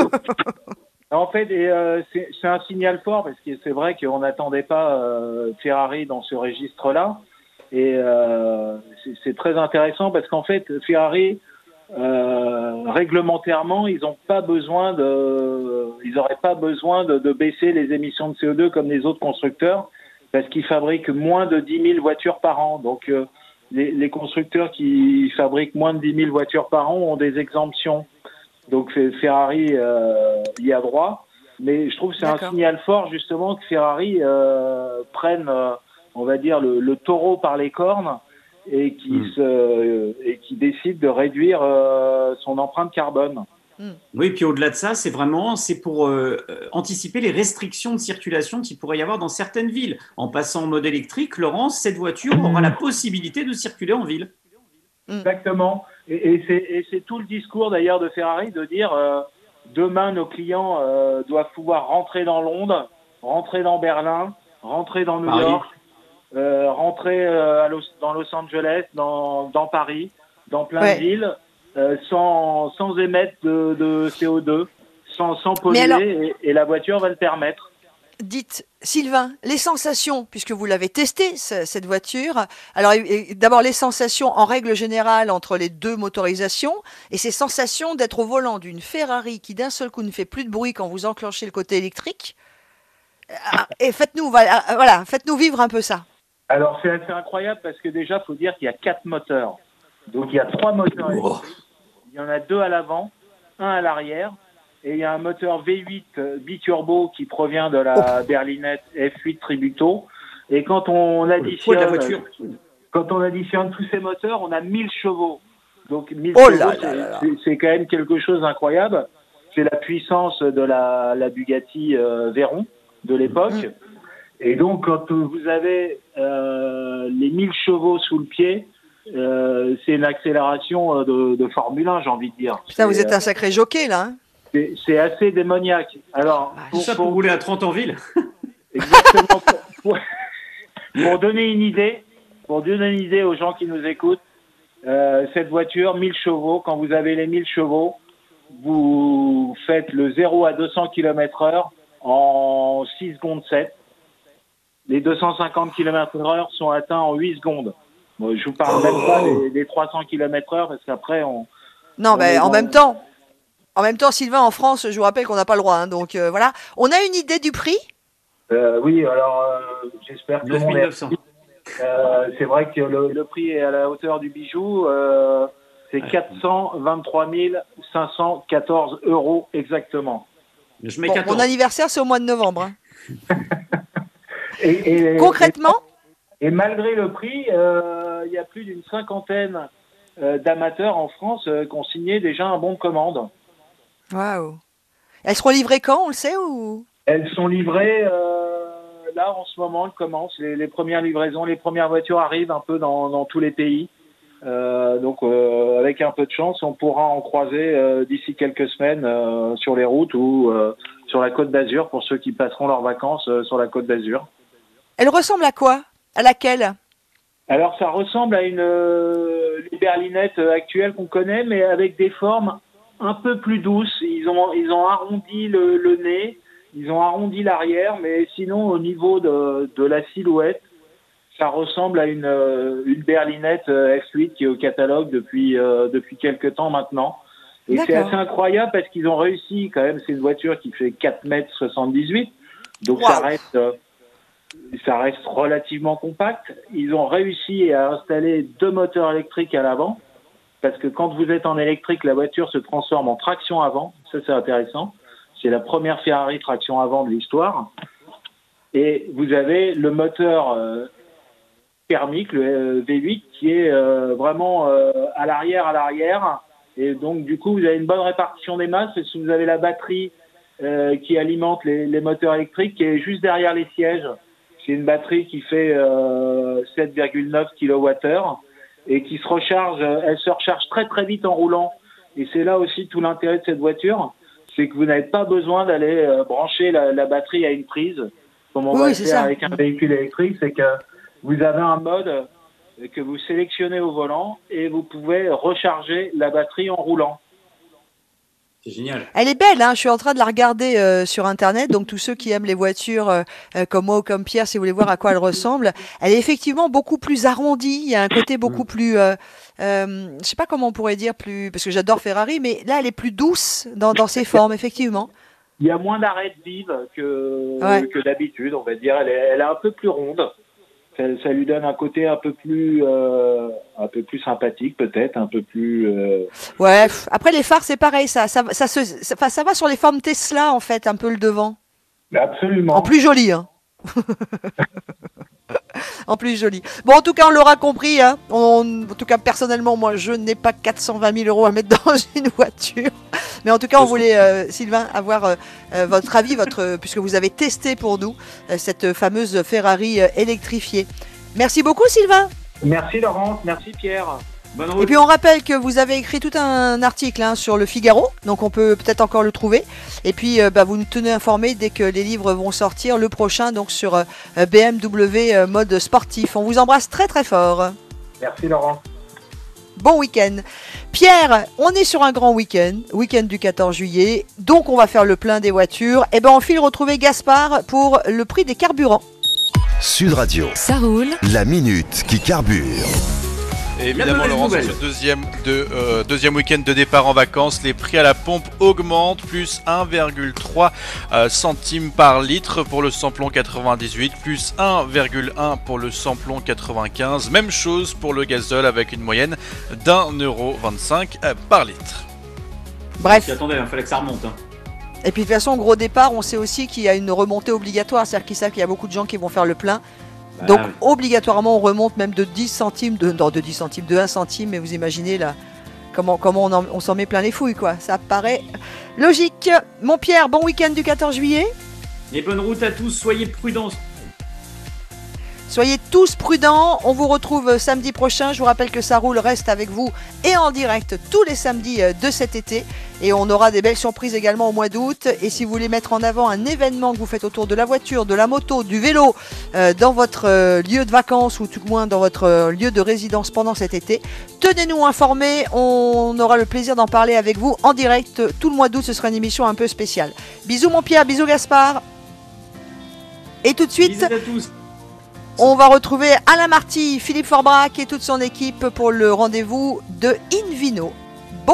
En fait, et, euh, c'est, c'est un signal fort parce que c'est vrai qu'on n'attendait pas euh, Ferrari dans ce registre-là. Et euh, c'est, c'est très intéressant parce qu'en fait, Ferrari, euh, réglementairement, ils n'ont pas besoin de, ils n'auraient pas besoin de, de baisser les émissions de C O deux comme les autres constructeurs parce qu'ils fabriquent moins de dix mille voitures par an. Donc, euh, les, les constructeurs qui fabriquent moins de dix mille voitures par an ont des exemptions. Donc Ferrari euh, y a droit, mais je trouve que c'est D'accord. un signal fort justement que Ferrari euh, prenne, euh, on va dire, le, le taureau par les cornes et qui, mmh. se, euh, et qui décide de réduire euh, son empreinte carbone. Oui, puis au-delà de ça, c'est vraiment c'est pour euh, anticiper les restrictions de circulation qu'il pourrait y avoir dans certaines villes. En passant en mode électrique, Laurence, cette voiture aura la possibilité de circuler en ville. Exactement. Et, et c'est et c'est tout le discours d'ailleurs de Ferrari de dire euh, demain nos clients euh, doivent pouvoir rentrer dans Londres, rentrer dans Berlin, rentrer dans New Paris. York, euh, rentrer euh, à Los, dans Los Angeles, dans, dans Paris, dans plein Ouais. de villes, euh, sans, sans émettre de, de C O deux, sans, sans polluer, alors- et, et la voiture va le permettre. Dites, Sylvain, les sensations, puisque vous l'avez testé, ce- cette voiture. Alors, et- et d'abord, les sensations en règle générale entre les deux motorisations et ces sensations d'être au volant d'une Ferrari qui d'un seul coup ne fait plus de bruit quand vous enclenchez le côté électrique. Ah, Et faites-nous, voilà, voilà, faites-nous vivre un peu ça. Alors c'est assez incroyable parce que déjà, il faut dire qu'il y a quatre moteurs. Donc il y a trois moteurs électriques. Il y en a deux à l'avant, un à l'arrière. Et il y a un moteur V huit euh, biturbo qui provient de la berlinette F huit Tributo. Et quand on poids de additionne, la voiture. quand on additionne tous ces moteurs, on a mille chevaux. Donc mille Oh chevaux, là c'est- là là là. c'est- c'est quand même quelque chose d'incroyable. C'est la puissance de la, la Bugatti euh, Veyron de l'époque. Mm. Et donc, quand vous avez euh, les mille chevaux sous le pied, euh, c'est une accélération euh, de, de Formule un, j'ai envie de dire. Putain, vous C'est, êtes un sacré jockey, là. hein. c'est- c'est assez démoniaque. Alors, Tout ça pour rouler à trente en ville. exactement, pour, pour- pour donner une idée, pour donner une idée aux gens qui nous écoutent, euh, cette voiture, mille chevaux, quand vous avez les mille chevaux, vous faites le zéro à deux cents kilomètres heure en six secondes sept. Les deux cent cinquante kilomètres heure sont atteints en huit secondes. Bon, je vous parle même pas des, des trois cents kilomètres heure parce qu'après on. Non, on mais est en dans- même temps, en même temps, Sylvain, en France, je vous rappelle qu'on n'a pas le droit. hein, donc euh, voilà. On a une idée du prix? Euh, oui, alors euh, j'espère que tout le neuf monde mille est- neuf cents. Euh, c'est vrai que le, le prix est à la hauteur du bijou. Euh, c'est quatre cent vingt-trois mille cinq cent quatorze euros exactement. Je mets Bon, quatorze. mon anniversaire, c'est au mois de novembre. hein. Et, et- Concrètement, Et malgré le prix, euh, il y a plus d'une cinquantaine euh, d'amateurs en France euh, qui ont signé déjà un bon de commande. waouh. Elles seront livrées quand, on le sait ou? Elles sont livrées euh, là en ce moment, elles commencent. Les, les premières livraisons, les premières voitures arrivent un peu dans, dans tous les pays. Euh, donc euh, avec un peu de chance, on pourra en croiser euh, d'ici quelques semaines euh, sur les routes ou euh, sur la Côte d'Azur pour ceux qui passeront leurs vacances euh, sur la Côte d'Azur. Elle ressemble à quoi? À laquelle? Alors ça ressemble à une euh, les berlinettes euh, actuelles qu'on connaît, mais avec des formes un peu plus douces. Ils ont ils ont arrondi le, le nez, ils ont arrondi l'arrière, mais sinon au niveau de, de la silhouette, ça ressemble à une euh, une berlinette euh, F huit qui est au catalogue depuis euh, depuis quelques temps maintenant. Et c'est D'accord. assez incroyable parce qu'ils ont réussi quand même. C'est une voiture qui fait quatre mètres soixante-dix-huit, donc Wow. ça reste euh, ça reste relativement compact. Ils ont réussi à installer deux moteurs électriques à l'avant, parce que quand vous êtes en électrique, la voiture se transforme en traction avant. Ça, c'est intéressant. C'est la première Ferrari traction avant de l'histoire. Et vous avez le moteur euh, thermique, le euh, V huit, qui est euh, vraiment euh, à l'arrière, à l'arrière. Et donc, du coup, vous avez une bonne répartition des masses, parce que vous avez la batterie euh, qui alimente les, les moteurs électriques, qui est juste derrière les sièges. C'est une batterie qui fait euh, sept virgule neuf kilowattheures et qui se recharge, elle se recharge très très vite en roulant. Et c'est là aussi tout l'intérêt de cette voiture, c'est que vous n'avez pas besoin d'aller euh, brancher la, la batterie à une prise, comme on Oui, va oui, le c'est faire ça. avec un véhicule électrique, c'est que vous avez un mode que vous sélectionnez au volant et vous pouvez recharger la batterie en roulant. C'est génial. Elle est belle, hein. Je suis en train de la regarder euh, sur Internet. Donc, tous ceux qui aiment les voitures euh, euh, comme moi ou comme Pierre, si vous voulez voir à quoi elle ressemble, elle est effectivement beaucoup plus arrondie. Il y a un côté beaucoup plus, euh, euh, je sais pas comment on pourrait dire, plus, parce que j'adore Ferrari, mais là, elle est plus douce dans, dans ses formes, effectivement. Il y a moins d'arêtes vives que, Ouais. que d'habitude, on va dire. Elle est, elle est un peu plus ronde. Ça, ça lui donne un côté un peu plus, euh, un peu plus sympathique, peut-être, un peu plus. Euh... Ouais. pff, Après, les phares, c'est pareil. Ça, ça, ça, se, ça, enfin, ça va sur les formes Tesla, en fait, un peu le devant. Absolument. En plus joli, hein. en plus joli. Bon, en tout cas, on l'aura compris. Hein. On, en tout cas, personnellement, moi, je n'ai pas quatre cent vingt mille euros à mettre dans une voiture. Mais en tout cas, on voulait, euh, Sylvain, avoir euh, euh, votre avis, votre, puisque vous avez testé pour nous euh, cette fameuse Ferrari euh, électrifiée. Merci beaucoup, Sylvain. Merci, Laurence. Merci, Pierre. Bonne route. Et puis on rappelle que vous avez écrit tout un article hein, sur le Figaro, donc on peut peut-être encore le trouver. Et puis euh, bah, vous nous tenez informés dès que les livres vont sortir, le prochain donc sur euh, B M W euh, mode sportif. On vous embrasse très très fort. Merci Laurent. Bon week-end. Pierre, on est sur un grand week-end, week-end du quatorze juillet, donc on va faire le plein des voitures. Et ben on file retrouver Gaspard pour le prix des carburants. Sud Radio. Ça roule. La minute qui carbure. Et évidemment, Laurent, sur ce deuxième, de, euh, deuxième week-end de départ en vacances, les prix à la pompe augmentent, plus un virgule trois euh, centimes par litre pour le samplon quatre-vingt-dix-huit, plus un virgule un pour le samplon quatre-vingt-quinze. Même chose pour le gazole avec une moyenne d'un euro vingt-cinq euh, par litre. Bref. Puis, attendez, il fallait que ça remonte. Hein. Et puis de toute façon, gros départ, on sait aussi qu'il y a une remontée obligatoire, c'est-à-dire qu'ils savent qu'il y a beaucoup de gens qui vont faire le plein. Donc Ah oui. obligatoirement on remonte même de dix centimes, de, non, de dix centimes, de un centime, mais vous imaginez là comment, comment on, en- on s'en met plein les fouilles quoi, ça paraît logique. Mon Pierre, bon week-end du quatorze juillet, Et bonne route à tous, soyez prudents. soyez tous prudents, on vous retrouve samedi prochain, je vous rappelle que Ça roule reste avec vous et en direct tous les samedis euh, de cet été et on aura des belles surprises également au mois d'août et si vous voulez mettre en avant un événement que vous faites autour de la voiture, de la moto, du vélo euh, dans votre euh, lieu de vacances ou tout au moins dans votre euh, lieu de résidence pendant cet été, tenez-nous informés, on aura le plaisir d'en parler avec vous en direct tout le mois d'août, ce sera une émission un peu spéciale. Bisous mon Pierre, bisous Gaspard et tout de suite Bisous à tous. on va retrouver Alain Marty, Philippe Forbrac et toute son équipe pour le rendez-vous de Invino.